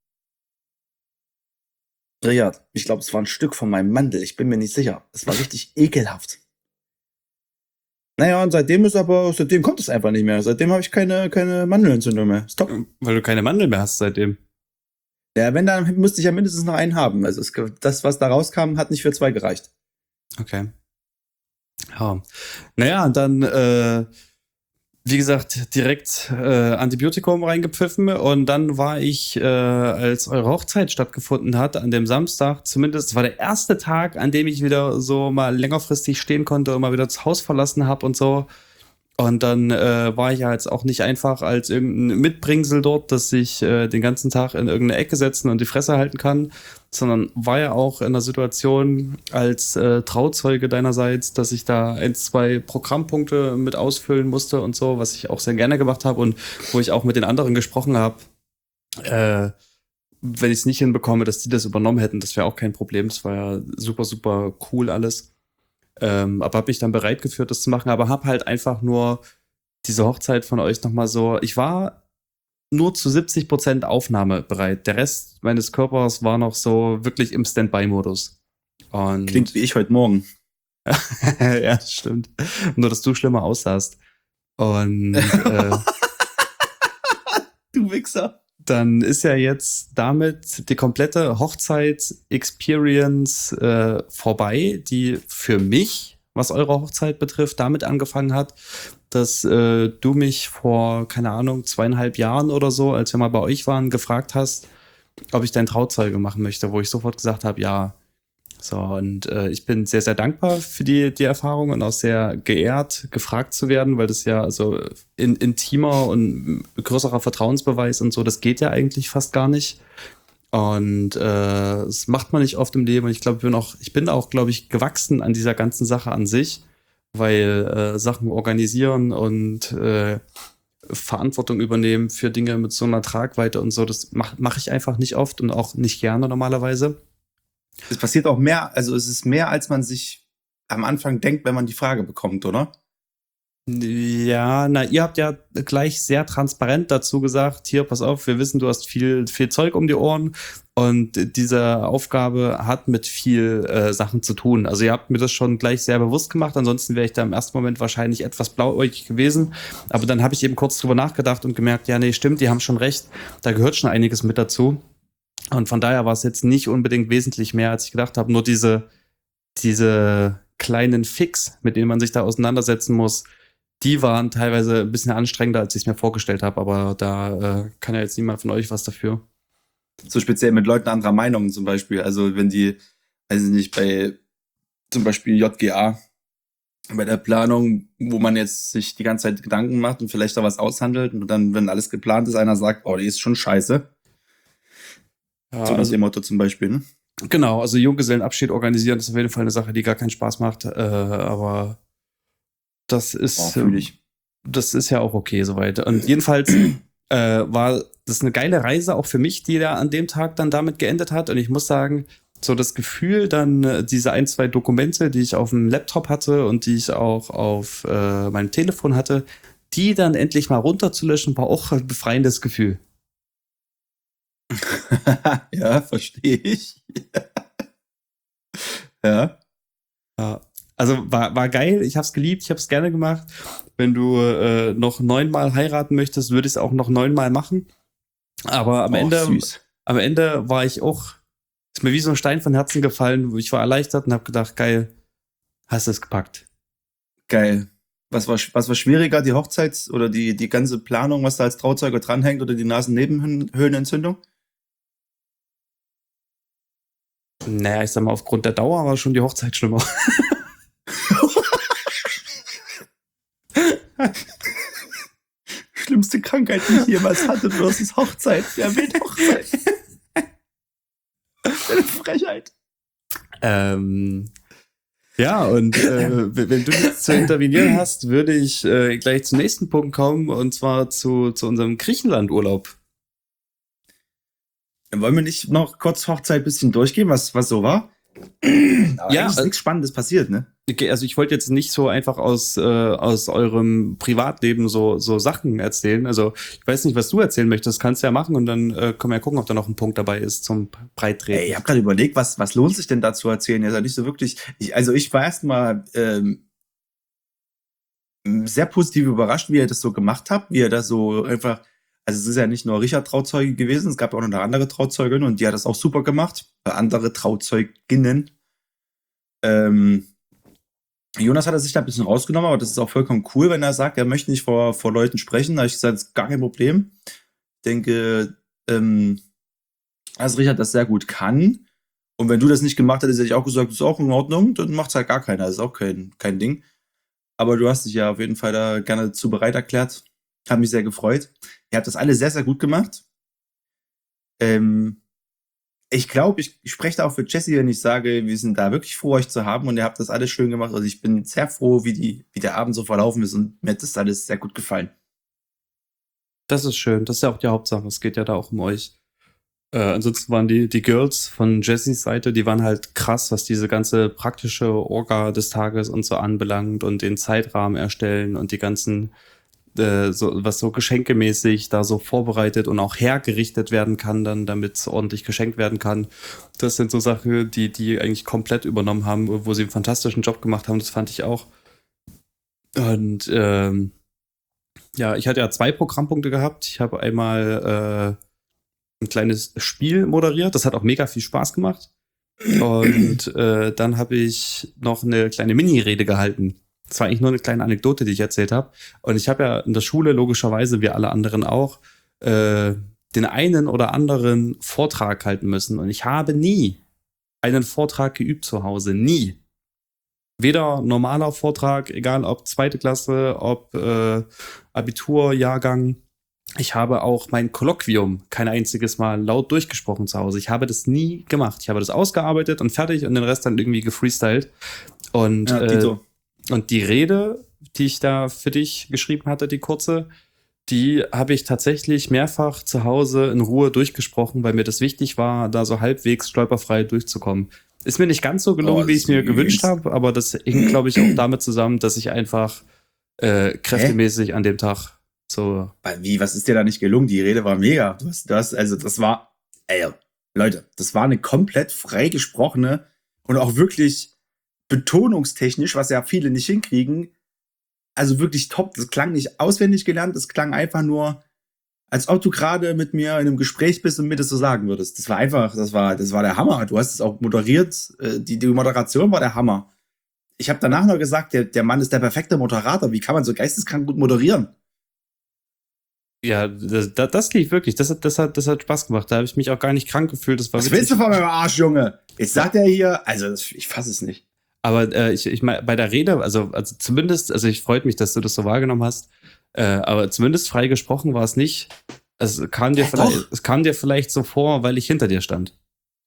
Richard, ich glaube, es war ein Stück von meinem Mandel, ich bin mir nicht sicher. Es war richtig ekelhaft. Naja, und seitdem ist aber, seitdem kommt es einfach nicht mehr. Seitdem habe ich keine, keine Mandelentzündung mehr. Stop. Weil du keine Mandeln mehr hast seitdem. Ja, wenn, dann müsste ich ja mindestens noch einen haben. Also es, das, was da rauskam, hat nicht für zwei gereicht. Okay. Ja. Naja, und dann, äh, wie gesagt, direkt äh, Antibiotikum reingepfiffen und dann war ich, äh, als eure Hochzeit stattgefunden hat, an dem Samstag, zumindest, es war der erste Tag, an dem ich wieder so mal längerfristig stehen konnte und mal wieder das Haus verlassen habe und so. Und dann äh, war ich ja jetzt auch nicht einfach als irgendein Mitbringsel dort, dass ich äh, den ganzen Tag in irgendeine Ecke setzen und die Fresse halten kann, sondern war ja auch in der Situation als äh, Trauzeuge deinerseits, dass ich da ein, zwei Programmpunkte mit ausfüllen musste und so, was ich auch sehr gerne gemacht habe und wo ich auch mit den anderen gesprochen habe, äh, wenn ich es nicht hinbekomme, dass die das übernommen hätten, das wäre auch kein Problem. Das war ja super, super cool alles. Ähm, aber habe mich dann bereit geführt, das zu machen, aber habe halt einfach nur diese Hochzeit von euch nochmal so, ich war nur zu siebzig Prozent aufnahmebereit. Der Rest meines Körpers war noch so wirklich im Standby-Modus. Und Klingt wie ich heute Morgen. ja, das stimmt. Nur, dass du schlimmer aussahst. Und äh, Du Wichser. dann ist ja jetzt damit die komplette Hochzeits-Experience äh, vorbei, die für mich, was eure Hochzeit betrifft, damit angefangen hat, dass äh, du mich vor, keine Ahnung, zweieinhalb Jahren oder so, als wir mal bei euch waren, gefragt hast, ob ich dein Trauzeuge machen möchte, wo ich sofort gesagt habe, ja, So, und äh, ich bin sehr, sehr dankbar für die, die Erfahrung und auch sehr geehrt, gefragt zu werden, weil das ja also in, intimer und größerer Vertrauensbeweis und so, das geht ja eigentlich fast gar nicht. Und äh, das macht man nicht oft im Leben. Und ich glaube, ich bin auch, ich bin auch, glaube ich, gewachsen an dieser ganzen Sache an sich, weil äh, Sachen organisieren und äh, Verantwortung übernehmen für Dinge mit so einer Tragweite und so, das mache mach ich einfach nicht oft und auch nicht gerne normalerweise. Es passiert auch mehr, also es ist mehr, als man sich am Anfang denkt, wenn man die Frage bekommt, oder? Ja, na, ihr habt ja gleich sehr transparent dazu gesagt, hier, pass auf, wir wissen, du hast viel, viel Zeug um die Ohren und diese Aufgabe hat mit viel äh, Sachen zu tun. Also ihr habt mir das schon gleich sehr bewusst gemacht, ansonsten wäre ich da im ersten Moment wahrscheinlich etwas blauäugig gewesen. Aber dann habe ich eben kurz drüber nachgedacht und gemerkt, ja, nee, stimmt, die haben schon recht, da gehört schon einiges mit dazu. Und von daher war es jetzt nicht unbedingt wesentlich mehr, als ich gedacht habe, nur diese, diese kleinen Fix, mit denen man sich da auseinandersetzen muss, die waren teilweise ein bisschen anstrengender, als ich es mir vorgestellt habe, aber da äh, kann ja jetzt niemand von euch was dafür. So speziell mit Leuten anderer Meinung zum Beispiel. Also wenn die, weiß ich nicht, bei zum Beispiel J G A, bei der Planung, wo man jetzt sich die ganze Zeit Gedanken macht und vielleicht da was aushandelt und dann, wenn alles geplant ist, einer sagt, oh, die ist schon scheiße. Ja, So nach also, dem Motto zum Beispiel, ne? genau, also Junggesellenabschied organisieren, das ist auf jeden Fall eine Sache, die gar keinen Spaß macht, äh, aber das ist, Oh, fühl ich. das ist ja auch okay soweit. Und jedenfalls äh, war das eine geile Reise auch für mich, die da an dem Tag dann damit geendet hat. Und ich muss sagen, so das Gefühl, dann äh, diese ein, zwei Dokumente, die ich auf dem Laptop hatte und die ich auch auf äh, meinem Telefon hatte, die dann endlich mal runterzulöschen, war auch ein befreiendes Gefühl. Ja, verstehe ich. Ja. Ja. Also war, war geil, ich hab's geliebt, ich hab's gerne gemacht. Wenn du äh, noch neunmal heiraten möchtest, würde ich es auch noch neunmal machen. Aber am Oh, Ende, süß. am Ende war ich auch, ist mir wie so ein Stein von Herzen gefallen, wo ich war erleichtert und hab gedacht, geil, hast du es gepackt. Geil. Was war, was war schwieriger, die Hochzeits- oder die, die ganze Planung, was da als Trauzeuge dranhängt oder die Nasennebenhöhlenentzündung? Naja, ich sag mal, aufgrund der Dauer war schon die Hochzeit schlimmer. Schlimmste Krankheit, die ich jemals hatte, du hast es Hochzeit. Ja, wen Hochzeit? Eine Frechheit. Ähm, ja, und äh, wenn du jetzt zu intervenieren hast, würde ich äh, gleich zum nächsten Punkt kommen, und zwar zu, zu unserem Griechenland-Urlaub. Wollen wir nicht noch kurz Hochzeit ein bisschen durchgehen, was, was so war? Aber Ja, eigentlich ist äh, nichts Spannendes passiert, ne? Okay, also ich wollte jetzt nicht so einfach aus, äh, aus eurem Privatleben so, so Sachen erzählen. Also ich weiß nicht, was du erzählen möchtest, kannst du ja machen und dann äh, können wir ja gucken, ob da noch ein Punkt dabei ist zum Breittreten. Ey, ich habe gerade überlegt, was, was lohnt sich denn da zu erzählen? Ja, ist ja nicht so wirklich. Ich, also ich war erstmal ähm, sehr positiv überrascht, wie ihr das so gemacht habt, wie ihr das so einfach. Also es ist ja nicht nur Richard Trauzeuge gewesen, es gab ja auch noch eine andere Trauzeugin und die hat das auch super gemacht. Andere Trauzeuginnen. Ähm, Jonas hat er sich da ein bisschen rausgenommen, aber das ist auch vollkommen cool, wenn er sagt, er möchte nicht vor, vor Leuten sprechen. Da habe ich gesagt, das ist gar kein Problem. Ich denke, ähm, dass Richard das sehr gut kann. Und wenn du das nicht gemacht hättest, hätte ich auch gesagt, das ist auch in Ordnung, dann macht es halt gar keiner. Das ist auch kein, kein Ding. Aber du hast dich ja auf jeden Fall da gerne zu bereit erklärt. Hat mich sehr gefreut. Ihr habt das alle sehr, sehr gut gemacht. Ähm, ich glaube, ich, ich spreche da auch für Jesse, wenn ich sage, wir sind da wirklich froh, euch zu haben und ihr habt das alles schön gemacht. Also ich bin sehr froh, wie, die, wie der Abend so verlaufen ist und mir hat das alles sehr gut gefallen. Das ist schön, das ist ja auch die Hauptsache, es geht ja da auch um euch. Äh, ansonsten waren die, die Girls von Jessys Seite, die waren halt krass, was diese ganze praktische Orga des Tages und so anbelangt und den Zeitrahmen erstellen und die ganzen, äh, so, was so geschenkemäßig da so vorbereitet und auch hergerichtet werden kann, dann, damit es ordentlich geschenkt werden kann. Das sind so Sachen, die die eigentlich komplett übernommen haben, wo sie einen fantastischen Job gemacht haben, das fand ich auch. Und ähm, ja, ich hatte ja zwei Programmpunkte gehabt. Ich habe einmal äh, ein kleines Spiel moderiert. Das hat auch mega viel Spaß gemacht. Und äh, dann habe ich noch eine kleine Mini-Rede gehalten. Das war eigentlich nur eine kleine Anekdote, die ich erzählt habe. Und ich habe ja in der Schule, logischerweise, wie alle anderen auch, äh, den einen oder anderen Vortrag halten müssen. Und ich habe nie einen Vortrag geübt zu Hause. Nie. Weder normaler Vortrag, egal ob zweite Klasse, ob äh, Abiturjahrgang. Ich habe auch mein Kolloquium kein einziges Mal laut durchgesprochen zu Hause. Ich habe das nie gemacht. Ich habe das ausgearbeitet und fertig und den Rest dann irgendwie gefreestylt. Und, Ja, äh, und die Rede, die ich da für dich geschrieben hatte, die kurze, die habe ich tatsächlich mehrfach zu Hause in Ruhe durchgesprochen, weil mir das wichtig war, da so halbwegs stolperfrei durchzukommen. Ist mir nicht ganz so gelungen, Oh, wie ich es mir süß. gewünscht habe, aber das hing, glaube ich, auch damit zusammen, dass ich einfach äh, kräftemäßig an dem Tag so. Wie, was ist dir da nicht gelungen? Die Rede war mega. Du hast, du hast, also das war, ey, Leute, das war eine komplett frei gesprochene und auch wirklich betonungstechnisch, was ja viele nicht hinkriegen, also wirklich top. Das klang nicht auswendig gelernt, das klang einfach nur, als ob du gerade mit mir in einem Gespräch bist und mir das so sagen würdest. Das war einfach, das war, das war der Hammer. Du hast es auch moderiert, die, die Moderation war der Hammer. Ich habe danach noch gesagt, der, der Mann ist der perfekte Moderator. Wie kann man so geisteskrank gut moderieren? Ja, das, das lief wirklich. Das hat, das, hat, das hat Spaß gemacht. Da habe ich mich auch gar nicht krank gefühlt. Das war Was witzig. willst du von meinem Arsch, Junge? Jetzt sagt er hier, also das, ich fasse es nicht. Aber äh, ich, ich meine, bei der Rede, also, also zumindest, also ich freut mich, dass du das so wahrgenommen hast, äh, aber zumindest frei gesprochen war es nicht. Es kam dir Ja, vielleicht, es kam dir vielleicht so vor, weil ich hinter dir stand.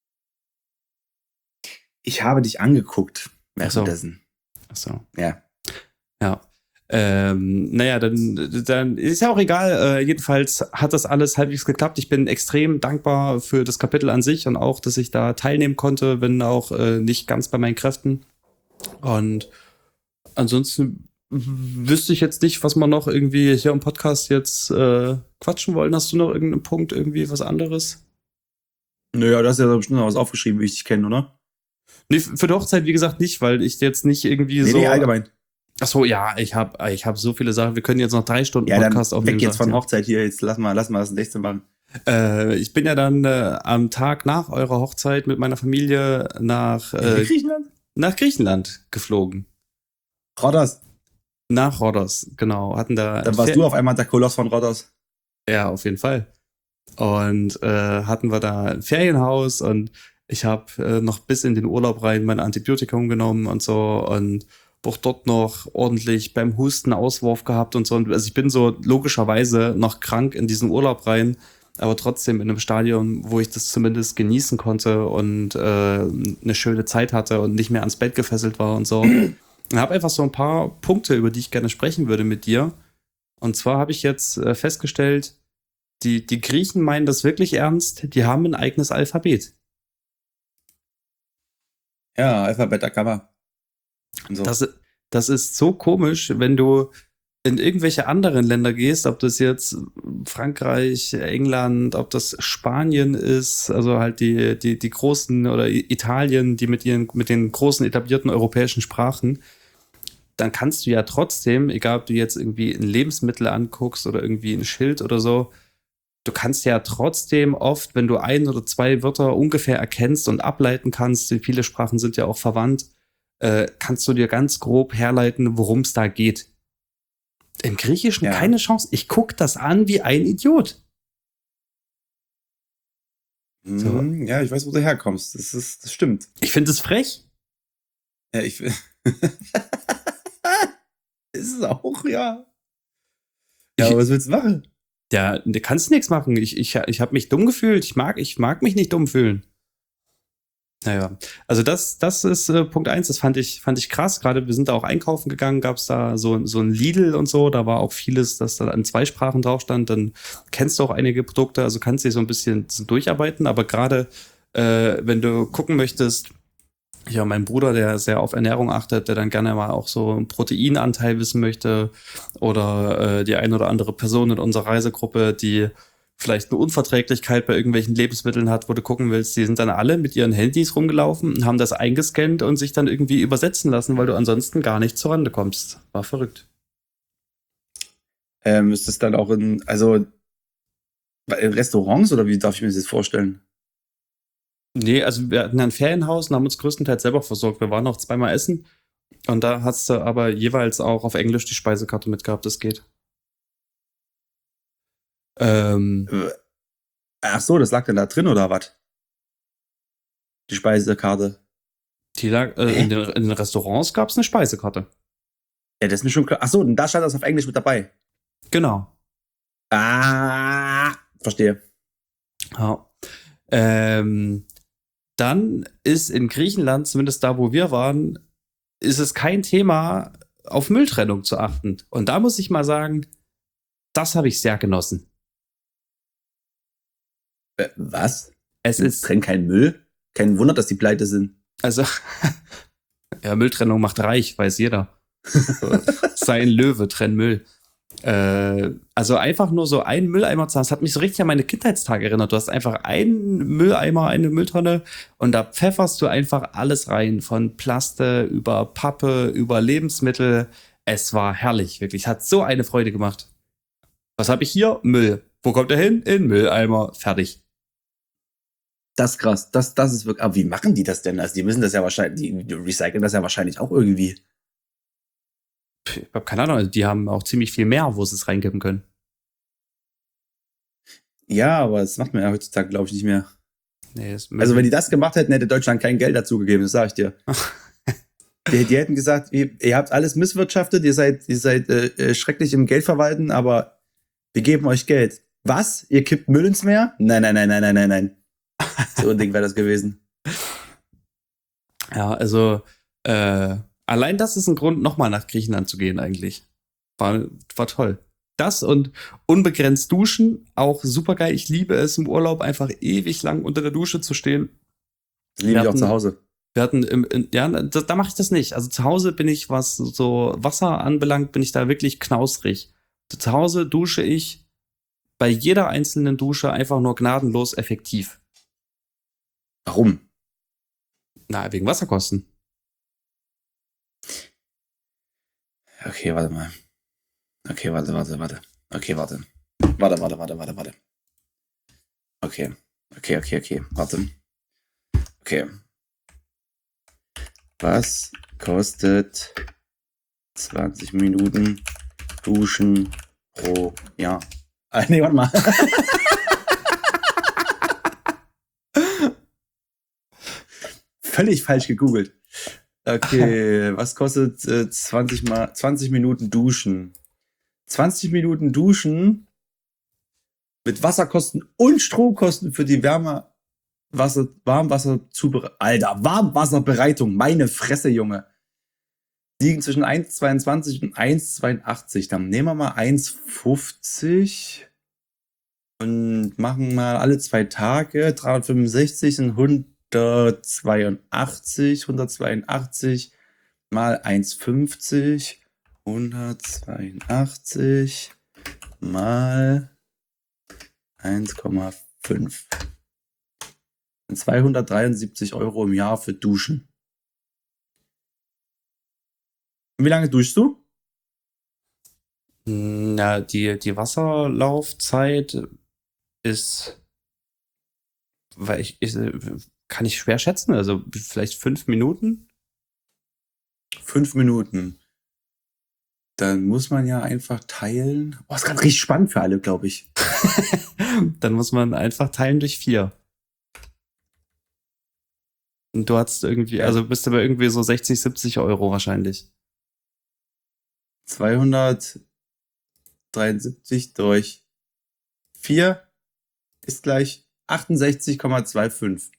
Ich habe dich angeguckt währenddessen. Ach so. Ach so. Ja. Ja. Ähm, naja, dann, dann ist ja auch egal. Äh, jedenfalls hat das alles halbwegs geklappt. Ich bin extrem dankbar für das Kapitel an sich und auch, dass ich da teilnehmen konnte, wenn auch äh, nicht ganz bei meinen Kräften. Und ansonsten wüsste ich jetzt nicht, was wir noch irgendwie hier im Podcast jetzt äh, quatschen wollen. Hast du noch irgendeinen Punkt, irgendwie was anderes? Naja, du hast ja bestimmt noch was aufgeschrieben, wie ich dich kenne, oder? Nee, für die Hochzeit, wie gesagt, nicht, weil ich jetzt nicht irgendwie nee, so... Nee, allgemein. Ach so, ja, ich habe ich hab so viele Sachen. Wir können jetzt noch drei Stunden ja, Podcast aufnehmen. Weg jetzt sagt, von ja. Hochzeit hier. Jetzt lass mal, lass mal das nächste machen. Äh, ich bin ja dann äh, am Tag nach eurer Hochzeit mit meiner Familie nach äh, Griechenland? nach Griechenland geflogen. Rhodos. Nach Rhodos, genau. Hatten da. Dann warst Fer- du auf einmal der Koloss von Rhodos. Ja, auf jeden Fall. Und äh, hatten wir da ein Ferienhaus und ich habe äh, noch bis in den Urlaub rein mein Antibiotikum genommen und so und auch dort noch ordentlich beim Husten Auswurf gehabt und so. Also ich bin so logischerweise noch krank in diesen Urlaub rein, aber trotzdem in einem Stadion, wo ich das zumindest genießen konnte und äh, eine schöne Zeit hatte und nicht mehr ans Bett gefesselt war und so. Ich habe einfach so ein paar Punkte, über die ich gerne sprechen würde mit dir. Und zwar habe ich jetzt äh, festgestellt, die, die Griechen meinen das wirklich ernst, die haben ein eigenes Alphabet. Ja, Alphabet da Gamma. So. Das, das ist so komisch, wenn du in irgendwelche anderen Länder gehst, ob das jetzt Frankreich, England, ob das Spanien ist, also halt die, die, die großen oder Italien, die mit ihren, mit den großen etablierten europäischen Sprachen, dann kannst du ja trotzdem, egal ob du jetzt irgendwie ein Lebensmittel anguckst oder irgendwie ein Schild oder so, du kannst ja trotzdem oft, wenn du ein oder zwei Wörter ungefähr erkennst und ableiten kannst, viele Sprachen sind ja auch verwandt, äh, kannst du dir ganz grob herleiten, worum es da geht. Im Griechischen ja. Keine Chance. Ich gucke das an wie ein Idiot. So. Ja, ich weiß, wo du herkommst. Das ist, das stimmt. Ich finde es frech. Ja, ich ist es auch, ja. Ja, aber was willst du machen? Ja, du kannst nichts machen. Ich, ich, ich habe mich dumm gefühlt. Ich mag, ich mag mich nicht dumm fühlen. Naja, also das, das ist äh, Punkt eins, das fand ich, fand ich krass. Gerade wir sind da auch einkaufen gegangen, gab es da so, so ein Lidl und so, da war auch vieles, das da in zwei Sprachen drauf stand. Dann kennst du auch einige Produkte, also kannst dich so ein bisschen durcharbeiten. Aber gerade äh, wenn du gucken möchtest, ja, mein Bruder, der sehr auf Ernährung achtet, der dann gerne mal auch so einen Proteinanteil wissen möchte oder äh, die ein oder andere Person in unserer Reisegruppe, die vielleicht eine Unverträglichkeit bei irgendwelchen Lebensmitteln hat, wo du gucken willst, die sind dann alle mit ihren Handys rumgelaufen und haben das eingescannt und sich dann irgendwie übersetzen lassen, weil du ansonsten gar nicht zur Rande kommst. War verrückt. Ähm, ist das dann auch in, also in Restaurants oder wie darf ich mir das jetzt vorstellen? Nee, also wir hatten ein Ferienhaus und haben uns größtenteils selber versorgt. Wir waren noch zweimal essen und da hast du aber jeweils auch auf Englisch die Speisekarte mitgehabt, das geht. Ähm, Ach so, das lag dann da drin oder was? Die Speisekarte. Die lag, äh, in, den, in den Restaurants gab es eine Speisekarte. Ja, das ist mir schon klar. Achso, und da stand das auf Englisch mit dabei. Genau. Ah, verstehe. Ja. Ähm, dann ist in Griechenland, zumindest da, wo wir waren, ist es kein Thema, auf Mülltrennung zu achten. Und da muss ich mal sagen, das habe ich sehr genossen. Äh, was? Es Die ist, trennen keinen Müll? Kein Wunder, dass die pleite sind. also, ja, Mülltrennung macht reich, weiß jeder. Sein Löwe, trenn Müll. Äh, also einfach nur so ein Mülleimer zu haben, das hat mich so richtig an meine Kindheitstage erinnert. Du hast einfach einen Mülleimer, eine Mülltonne und da pfefferst du einfach alles rein, von Plaste über Pappe, über Lebensmittel. Es war herrlich, wirklich. Hat so eine Freude gemacht. Was habe ich hier? Müll. Wo kommt er hin? In Mülleimer. Fertig. Das ist krass. Das, das ist wirklich. Aber wie machen die das denn? Also, die müssen das ja wahrscheinlich, die, die recyceln das ja wahrscheinlich auch irgendwie. Ich habe keine Ahnung, also die haben auch ziemlich viel mehr, wo sie es reinkippen können. Ja, aber das macht man ja heutzutage, glaube ich, nicht mehr. Nee, das Also, wenn die das gemacht hätten, hätte Deutschland kein Geld dazu gegeben, das sage ich dir. die, die hätten gesagt, ihr, ihr habt alles misswirtschaftet, ihr seid, ihr seid äh, schrecklich im Geldverwalten, aber wir geben euch Geld. Was? Ihr kippt Müll ins Meer? Nein, nein, nein, nein, nein, nein, nein. So ein Ding wäre das gewesen. Ja, also äh, allein das ist ein Grund, nochmal nach Griechenland zu gehen eigentlich. War, war toll. Das und unbegrenzt duschen, auch super geil. Ich liebe es im Urlaub einfach ewig lang unter der Dusche zu stehen. Das liebe Wir ich auch hatten- zu Hause. Wir hatten, im, in, ja, da, da mache ich das nicht. Also zu Hause bin ich, was so Wasser anbelangt, bin ich da wirklich knausrig. Zu Hause dusche ich bei jeder einzelnen Dusche einfach nur gnadenlos effektiv. Warum? Na, wegen Wasserkosten. Okay, warte mal. Okay, warte, warte, warte. Okay, warte. Warte, warte, warte, warte, warte. Okay. Okay, okay, okay. Warte. Okay. Was kostet zwanzig Minuten Duschen pro Jahr? Ah, nee, warte mal. Völlig falsch gegoogelt. Okay, was kostet äh, zwanzig, mal, zwanzig Minuten Duschen? zwanzig Minuten Duschen mit Wasserkosten und Stromkosten für die Wärme, Wasser, Warmwasserzubereitung. Alter, Warmwasserbereitung, meine Fresse, Junge. Liegen zwischen eins Komma zweiundzwanzig und eins Komma zweiundachtzig. Dann nehmen wir mal eins Komma fünfzig und machen mal alle zwei Tage. dreihundertfünfundsechzig sind hundertzweiundachtzig. hundertzweiundachtzig mal eins Komma fünfzig. hundertzweiundachtzig mal eins Komma fünf. zweihundertdreiundsiebzig Euro im Jahr für Duschen. Und wie lange duschst du? Na, die, die Wasserlaufzeit ist, weil ich, ich, kann ich schwer schätzen, also vielleicht fünf Minuten. Fünf Minuten. Dann muss man ja einfach teilen. Oh, ist gerade richtig spannend für alle, glaube ich. Dann muss man einfach teilen durch vier. Und du hast irgendwie, Ja. also bist du bei irgendwie so sechzig, siebzig Euro wahrscheinlich. zweihundertdreiundsiebzig durch vier ist gleich achtundsechzig Komma fünfundzwanzig.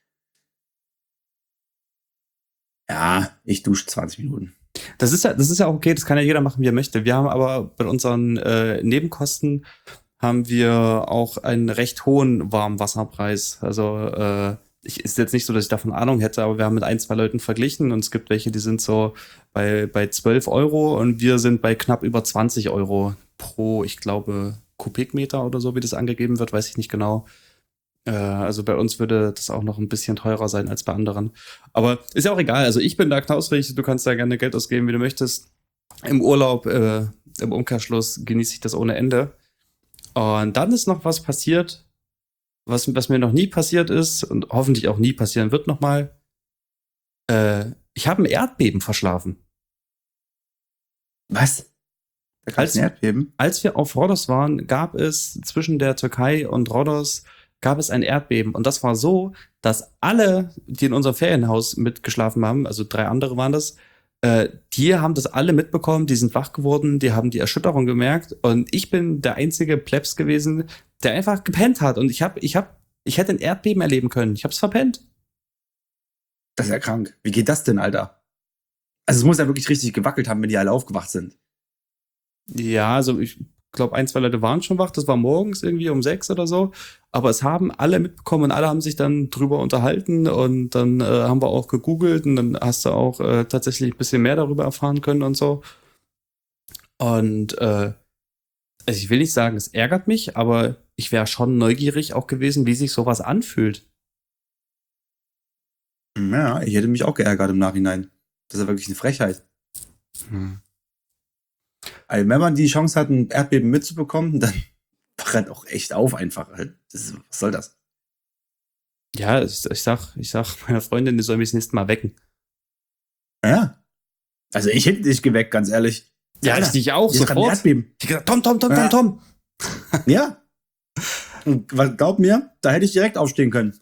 Ja, ich dusche zwanzig Minuten. Das ist ja, das ist ja auch okay, das kann ja jeder machen, wie er möchte. Wir haben aber bei unseren äh, Nebenkosten haben wir auch einen recht hohen Warmwasserpreis. Also äh, ich, ist jetzt nicht so, dass ich davon Ahnung hätte, aber wir haben mit ein, zwei Leuten verglichen und es gibt welche, die sind so bei, bei zwölf Euro und wir sind bei knapp über zwanzig Euro pro, ich glaube, Kubikmeter oder so, wie das angegeben wird, weiß ich nicht genau. Äh, also bei uns würde das auch noch ein bisschen teurer sein als bei anderen. Aber ist ja auch egal. Also ich bin da knausrig, du kannst da gerne Geld ausgeben, wie du möchtest. Im Urlaub, äh, im Umkehrschluss genieße ich das ohne Ende. Und dann ist noch was passiert, was, was mir noch nie passiert ist und hoffentlich auch nie passieren wird nochmal. Äh, ich habe ein Erdbeben verschlafen. Was? Da Als- kannst du ein Erdbeben? Als wir auf Rhodos waren, gab es zwischen der Türkei und Rhodos gab es ein Erdbeben. Und das war so, dass alle, die in unserem Ferienhaus mitgeschlafen haben, also drei andere waren das, äh, die haben das alle mitbekommen, die sind wach geworden, die haben die Erschütterung gemerkt. Und ich bin der einzige Plebs gewesen, der einfach gepennt hat. Und ich hab, ich hab, ich hätte ein Erdbeben erleben können. Ich hab's verpennt. Das ist ja krank. Wie geht das denn, Alter? Also es muss ja wirklich richtig gewackelt haben, wenn die alle aufgewacht sind. Ja, also ich glaube, ein, zwei Leute waren schon wach. Das war morgens irgendwie um sechs oder so. Aber es haben alle mitbekommen und alle haben sich dann drüber unterhalten. Und dann äh, haben wir auch gegoogelt und dann hast du auch äh, tatsächlich ein bisschen mehr darüber erfahren können und so. Und äh, also ich will nicht sagen, es ärgert mich, aber ich wäre schon neugierig auch gewesen, wie sich sowas anfühlt. Ja, ich hätte mich auch geärgert im Nachhinein. Das ist ja wirklich eine Frechheit. Hm. Also wenn man die Chance hat, ein Erdbeben mitzubekommen, dann brennt auch echt auf einfach. Das ist, was soll das? Ja, ich, ich sag, ich sag meiner Freundin, die soll mich das nächste Mal wecken. Ja. Also ich hätte dich geweckt, ganz ehrlich. Ja, Alter, ich dich auch hier ist gerade ein sofort. Erdbeben. Ich gesagt, Tom, Tom, Tom, Ja. Tom, Tom. Ja. Und was- glaub mir, da hätte ich direkt aufstehen können.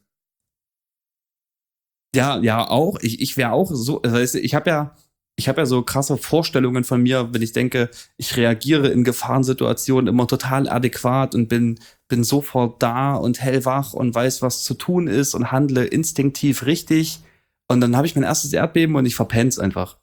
Ja, ja, auch. Ich, ich wäre auch so, das heißt, ich habe ja, ich habe ja so krasse Vorstellungen von mir, wenn ich denke, ich reagiere in Gefahrensituationen immer total adäquat und bin, bin sofort da und hellwach und weiß, was zu tun ist und handle instinktiv richtig. Und dann habe ich mein erstes Erdbeben und ich verpenn's einfach.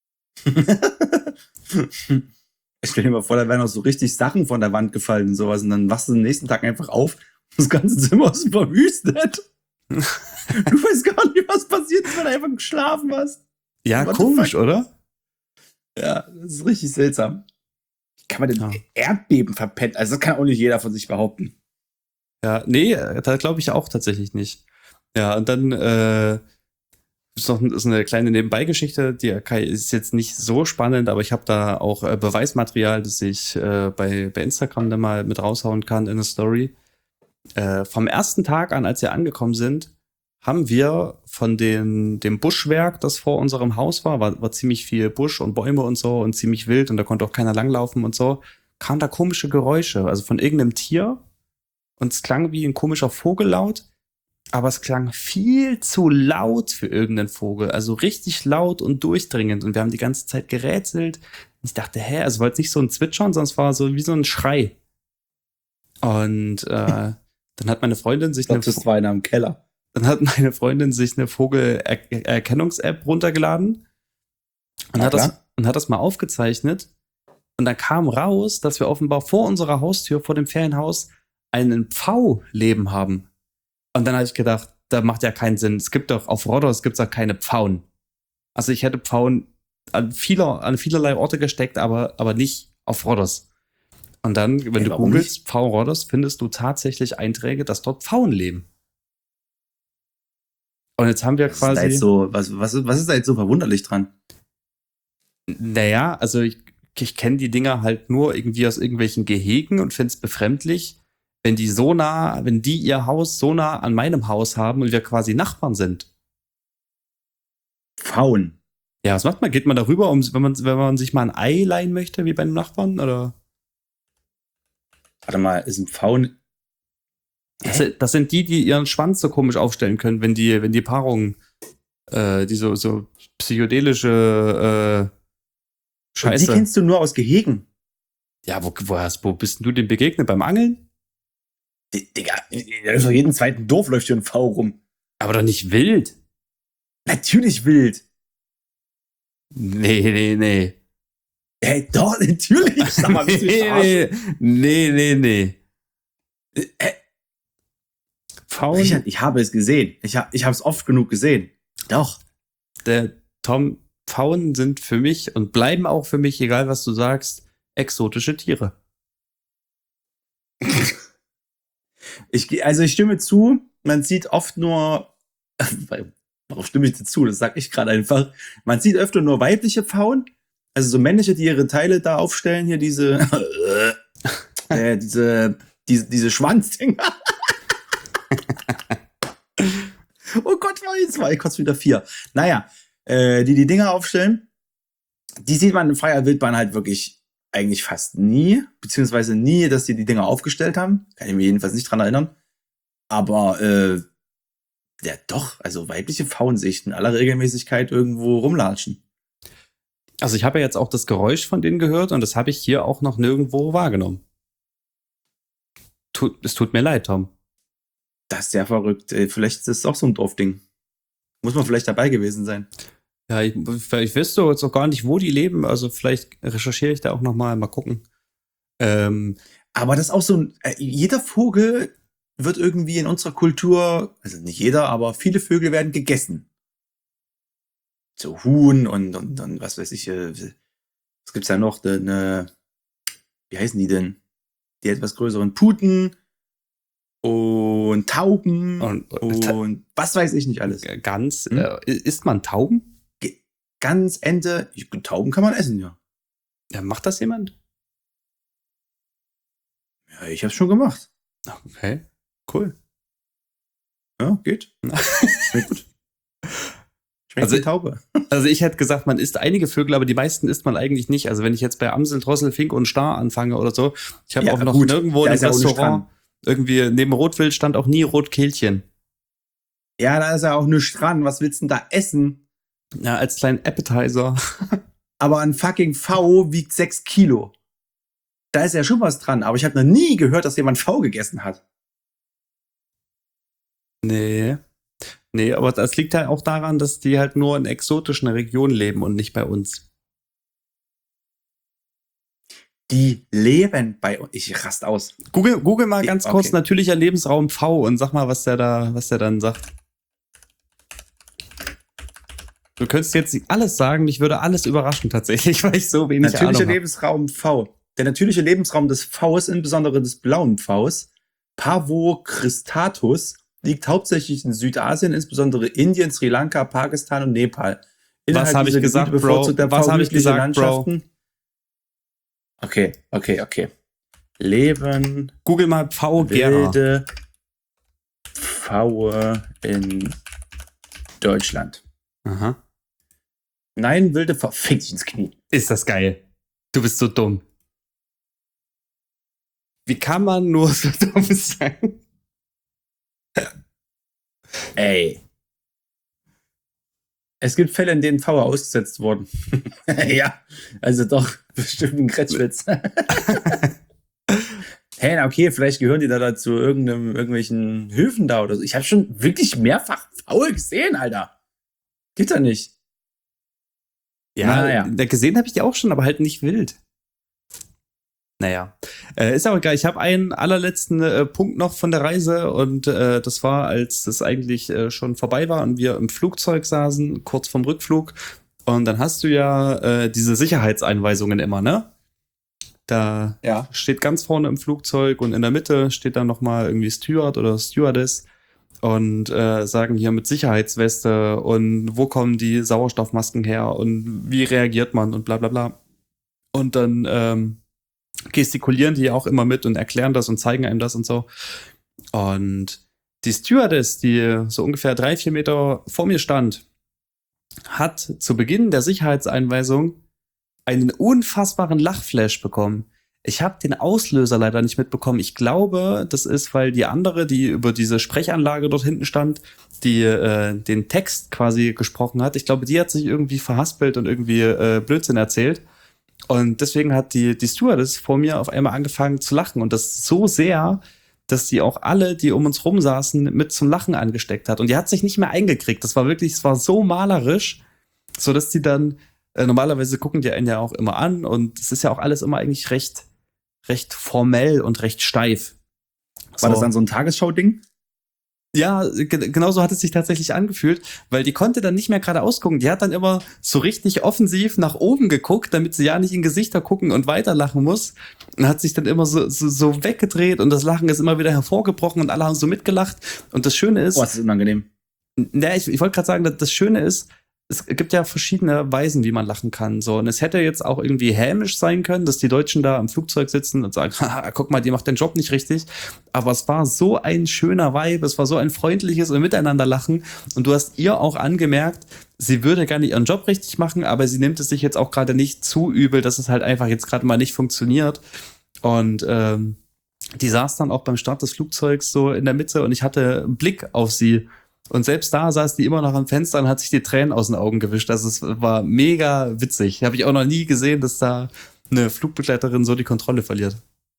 Ich stell dir mal vor, da wären auch so richtig Sachen von der Wand gefallen und sowas. Und dann wachst du den nächsten Tag einfach auf und das ganze Zimmer ist verwüstet. Du weißt gar nicht, was passiert ist, wenn du einfach geschlafen hast. Ja, What the komisch, fuck? oder? Ja, das ist richtig seltsam. Wie kann man denn Ja. Erdbeben verpennen? Also das kann auch nicht jeder von sich behaupten. Ja, nee, da glaube ich auch tatsächlich nicht. Ja, und dann äh, ist noch ist eine kleine Nebenbeigeschichte, die ist jetzt nicht so spannend, aber ich habe da auch äh, Beweismaterial, das ich äh, bei, bei Instagram dann mal mit raushauen kann in eine Story. Äh, vom ersten Tag an, als wir angekommen sind, haben wir von den, dem Buschwerk, das vor unserem Haus war, war, war ziemlich viel Busch und Bäume und so und ziemlich wild und da konnte auch keiner langlaufen und so, kamen da komische Geräusche, also von irgendeinem Tier. Und es klang wie ein komischer Vogellaut, aber es klang viel zu laut für irgendeinen Vogel. Also richtig laut und durchdringend. Und wir haben die ganze Zeit gerätselt. Und ich dachte, hä, es war jetzt nicht so ein Zwitschern, sondern es war so wie so ein Schrei. Und äh, dann hat meine Freundin sich Ich glaube, eine, das war einer im Keller. dann hat meine Freundin sich eine Vogelerkennungs-App runtergeladen und Na hat, das, klar. und hat das mal aufgezeichnet. Und dann kam raus, dass wir offenbar vor unserer Haustür, vor dem Ferienhaus, einen Pfau-Leben haben. Und dann habe ich gedacht, da macht ja keinen Sinn. Es gibt doch, auf Rhodos gibt es ja keine Pfauen. Also ich hätte Pfauen an, vieler, an vielerlei Orte gesteckt, aber, aber nicht auf Rhodos. Und dann, wenn Ey, du warum googelst, Pfau Rhodos, findest du tatsächlich Einträge, dass dort Pfauen leben. Und jetzt haben wir Was ist, da quasi, jetzt so, was, was, was ist da jetzt so verwunderlich dran? naja, also ich, ich kenne die Dinger halt nur irgendwie aus irgendwelchen Gehegen und finde es befremdlich, wenn die so nah, wenn die ihr Haus so nah an meinem Haus haben und wir quasi Nachbarn sind. Pfauen. Ja, was macht man? Geht man darüber, um, wenn man, wenn man sich mal ein Ei leihen möchte, wie bei einem Nachbarn? Oder? Warte mal, ist ein Pfauen. Das, sind- das sind die, die ihren Schwanz so komisch aufstellen können, wenn die, wenn die Paarung, äh, die so, so psychedelische äh, Die Scheiße. kennst du nur aus Gehegen. Ja, wo, wo, hast, wo bist denn du dem begegnet? Beim Angeln? Die- Digga, auf jedem zweiten Dorf läuft hier ein Pfau rum. Aber doch nicht wild. Natürlich wild. Nee, nee, nee. Hey, doch, natürlich. Sag mal, willst du mich verarschen? nee, nee, nee, nee. Äh, Pfauen, Richard, ich habe es gesehen. Ich, hab, ich habe es oft genug gesehen. Doch. der Tom, Pfauen sind für mich und bleiben auch für mich, egal was du sagst, exotische Tiere. Ich, also ich stimme zu, man sieht oft nur, warum stimme ich dir zu? Das sag ich gerade einfach. Man sieht öfter nur weibliche Pfauen, also so männliche, die ihre Teile da aufstellen, hier diese, äh, diese, diese, diese Schwanzdinger. Oh Gott, war jetzt war ich kurz wieder vier. Naja, äh, die die Dinger aufstellen, die sieht man in freier Wildbahn halt wirklich eigentlich fast nie, beziehungsweise nie, dass die die Dinger aufgestellt haben. Kann ich mir jedenfalls nicht dran erinnern. Aber, äh, ja doch, also weibliche Pfauen sehe ich in aller Regelmäßigkeit irgendwo rumlatschen. Also ich habe ja jetzt auch das Geräusch von denen gehört und das habe ich hier auch noch nirgendwo wahrgenommen. Tut, es tut mir leid, Tom. Das ist ja verrückt. Äh, Vielleicht ist das auch so ein Dorfding. Muss man vielleicht dabei gewesen sein. Ja, ich, ich wüsste jetzt auch gar nicht, wo die leben. Also vielleicht recherchiere ich da auch noch mal, mal gucken. Ähm, Aber das ist auch so ein, äh, jeder Vogel wird irgendwie in unserer Kultur, also nicht jeder, aber viele Vögel werden gegessen. So Huhn und, und, und was weiß ich, äh, was gibt's ja noch, denn, äh, wie heißen die denn? Die etwas größeren Puten und Tauben Und- und, und- was weiß ich nicht alles. Ganz, Hm? äh, isst man Tauben? Ganz Ente, ich, Tauben kann man essen, ja. Ja, macht das jemand? Ja, ich hab's schon gemacht. Okay, cool. Ja, geht. Schmeckt gut. Schmeckt Also- wie Taube. Also ich hätte gesagt, man isst einige Vögel, aber die meisten isst man eigentlich nicht. Also wenn ich jetzt bei Amsel, Drossel, Fink und Star anfange oder so, ich habe Ja, auch noch gut, nirgendwo da im ist ja auch nichts Restaurant, dran. irgendwie neben Rotwild stand auch nie Rotkehlchen. Ja, da ist ja auch nichts dran. Was willst du denn da essen? Ja, als kleinen Appetizer. Aber ein fucking V wiegt sechs Kilo. Da ist ja schon was dran. Aber ich habe noch nie gehört, dass jemand V gegessen hat. Nee. Nee, aber das liegt halt auch daran, dass die halt nur in exotischen Regionen leben und nicht bei uns. Die leben bei uns. Ich rast aus. Google, Google mal ganz Okay. kurz natürlicher Lebensraum V und sag mal, was der da, was der dann sagt. Du könntest jetzt alles sagen, mich würde alles überraschen tatsächlich, weil ich so wenig Natürlicher Ahnung Lebensraum V. Der natürliche Lebensraum des Vs, insbesondere des blauen Vs, Pavocristatus, liegt hauptsächlich in Südasien, insbesondere Indien, Sri Lanka, Pakistan und Nepal. Was hab ich dieser gesagt, Gebiete Bro? bevorzugt der Was V hab ich südliche gesagt, Bro? Landschaften. Okay, okay, okay. Leben habe. Google mal V Gera. wilde Pfaue in Deutschland. Aha. Nein, wilde Pfaue. Fick dich ins Knie. Ist das geil. Du bist so dumm. Wie kann man nur so dumm sein? Ey. Es gibt Fälle, in denen Pfaue ausgesetzt wurden. Ja, also doch, bestimmt ein Kretschwitz. Hey, na okay, vielleicht gehören die da dazu irgendeinem, irgendwelchen Höfen da oder so. Ich habe schon wirklich mehrfach Pfaue gesehen, Alter. Geht doch nicht. Ja, Naja. da gesehen habe ich die auch schon, aber halt nicht wild. Naja, äh, ist auch egal. Ich habe einen allerletzten äh, Punkt noch von der Reise und äh, das war, als es eigentlich äh, schon vorbei war und wir im Flugzeug saßen, kurz vorm Rückflug. Und dann hast du ja äh, diese Sicherheitseinweisungen immer, ne? Da Ja. steht ganz vorne im Flugzeug und in der Mitte steht dann nochmal irgendwie Steward oder Stewardess und äh, sagen hier mit Sicherheitsweste und wo kommen die Sauerstoffmasken her und wie reagiert man und bla bla bla. Und dann ähm, gestikulieren die auch immer mit und erklären das und zeigen einem das und so. Und die Stewardess, die so ungefähr drei, vier Meter vor mir stand, hat zu Beginn der Sicherheitseinweisung einen unfassbaren Lachflash bekommen. Ich habe den Auslöser leider nicht mitbekommen. Ich glaube, das ist, weil die andere, die über diese Sprechanlage dort hinten stand, die äh, den Text quasi gesprochen hat, ich glaube, die hat sich irgendwie verhaspelt und irgendwie äh, Blödsinn erzählt. Und deswegen hat die, die Stewardess vor mir auf einmal angefangen zu lachen. Und das so sehr, dass die auch alle, die um uns rum saßen, mit zum Lachen angesteckt hat. Und die hat sich nicht mehr eingekriegt. Das war wirklich, es war so malerisch, so dass die dann, äh, normalerweise gucken die einen ja auch immer an. Und es ist ja auch alles immer eigentlich recht, recht formell und recht steif. War das dann so ein Tagesschau-Ding? Ja, ge- genau so hat es sich tatsächlich angefühlt, weil die konnte dann nicht mehr geradeaus gucken. Die hat dann immer so richtig offensiv nach oben geguckt, damit sie ja nicht in Gesichter gucken und weiterlachen muss. Und hat sich dann immer so, so, so weggedreht und das Lachen ist immer wieder hervorgebrochen und alle haben so mitgelacht. Und das Schöne ist, Boah, das ist unangenehm. na, ich, ich wollte gerade sagen, das Schöne ist, es gibt ja verschiedene Weisen, wie man lachen kann. So, und es hätte jetzt auch irgendwie hämisch sein können, dass die Deutschen da im Flugzeug sitzen und sagen, haha, guck mal, die macht den Job nicht richtig. Aber es war so ein schöner Vibe, es war so ein freundliches und Miteinanderlachen. Und du hast ihr auch angemerkt, sie würde gar nicht ihren Job richtig machen, aber sie nimmt es sich jetzt auch gerade nicht zu übel, dass es halt einfach jetzt gerade mal nicht funktioniert. Und ähm, die saß dann auch beim Start des Flugzeugs so in der Mitte und ich hatte einen Blick auf sie. Und selbst da saß die immer noch am Fenster und hat sich die Tränen aus den Augen gewischt. Also es war mega witzig. Habe ich auch noch nie gesehen, dass da eine Flugbegleiterin so die Kontrolle verliert.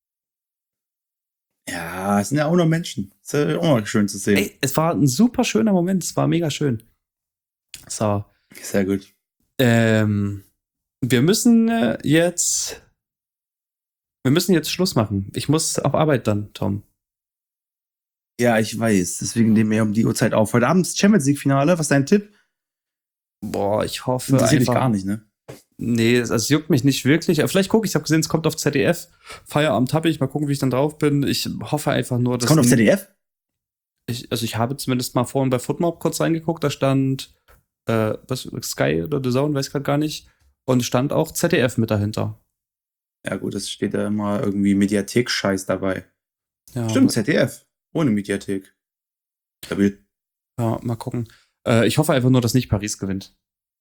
Ja, es sind ja auch noch Menschen. Ist ja auch noch schön zu sehen. Ey, es war ein super schöner Moment. Es war mega schön. So. Sehr gut. Ähm, wir müssen äh, jetzt wir müssen jetzt Schluss machen. Ich muss auf Arbeit dann, Tom. Ja, ich weiß. Deswegen nehmen wir um die Uhrzeit auf. Heute Abend ist Champions League-Finale. Was ist dein Tipp? Boah, ich hoffe Interessiert dich einfach... gar nicht, ne? Nee, es, es juckt mich nicht wirklich. Aber vielleicht gucke ich, ich habe gesehen, es kommt auf Z D F. Feierabend habe ich, mal gucken, wie ich dann drauf bin. Ich hoffe einfach nur, dass... Es kommt auf Z D F? Ich, also ich habe zumindest mal vorhin bei Footmob kurz reingeguckt, da stand äh, was, Sky oder The Zone, weiß ich gerade gar nicht. Und stand auch Z D F mit dahinter. Ja gut, es steht da immer irgendwie Mediathek-Scheiß dabei. Ja, Stimmt, Z D F. Ohne Mediathek. Stabil. Ja, mal gucken. Äh, ich hoffe einfach nur, dass nicht Paris gewinnt.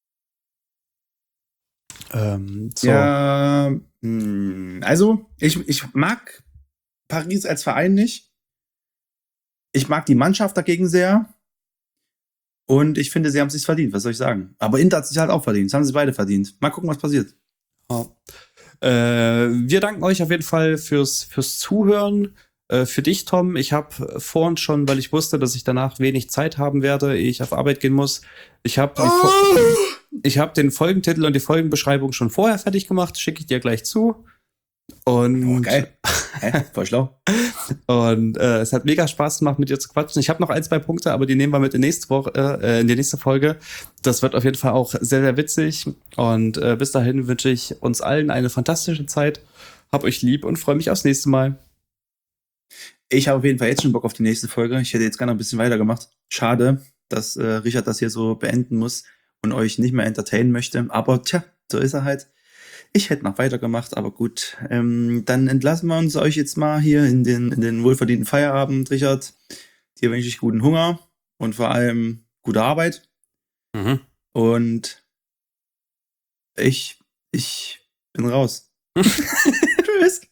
Ähm, so. Ja, mh, also ich, ich mag Paris als Verein nicht. Ich mag die Mannschaft dagegen sehr. Und ich finde, sie haben es sich verdient, was soll ich sagen. Aber Inter hat sich halt auch verdient. Das haben sie beide verdient. Mal gucken, was passiert. Ja. Äh, wir danken euch auf jeden Fall fürs, fürs Zuhören. Äh, für dich, Tom. Ich habe vorhin schon, weil ich wusste, dass ich danach wenig Zeit haben werde, ehe ich auf Arbeit gehen muss. Ich habe oh. ich hab den Folgentitel und die Folgenbeschreibung schon vorher fertig gemacht. Schicke ich dir gleich zu. Und oh, geil. Hä? Voll schlau. Und äh, es hat mega Spaß gemacht, mit dir zu quatschen. Ich habe noch ein, zwei Punkte, aber die nehmen wir mit in, nächste Woche, äh, in die nächste Folge. Das wird auf jeden Fall auch sehr, sehr witzig. Und äh, bis dahin wünsche ich uns allen eine fantastische Zeit. Hab euch lieb und freue mich aufs nächste Mal. Ich habe auf jeden Fall jetzt schon Bock auf die nächste Folge. Ich hätte jetzt gerne ein bisschen weitergemacht. Schade, dass äh, Richard das hier so beenden muss und euch nicht mehr entertainen möchte. Aber tja, so ist er halt. Ich hätte noch weitergemacht, aber gut. Ähm, dann entlassen wir uns euch jetzt mal hier in den, in den wohlverdienten Feierabend, Richard. Dir wünsche ich guten Hunger und vor allem gute Arbeit. Mhm. Und ich, ich bin raus. Tschüss.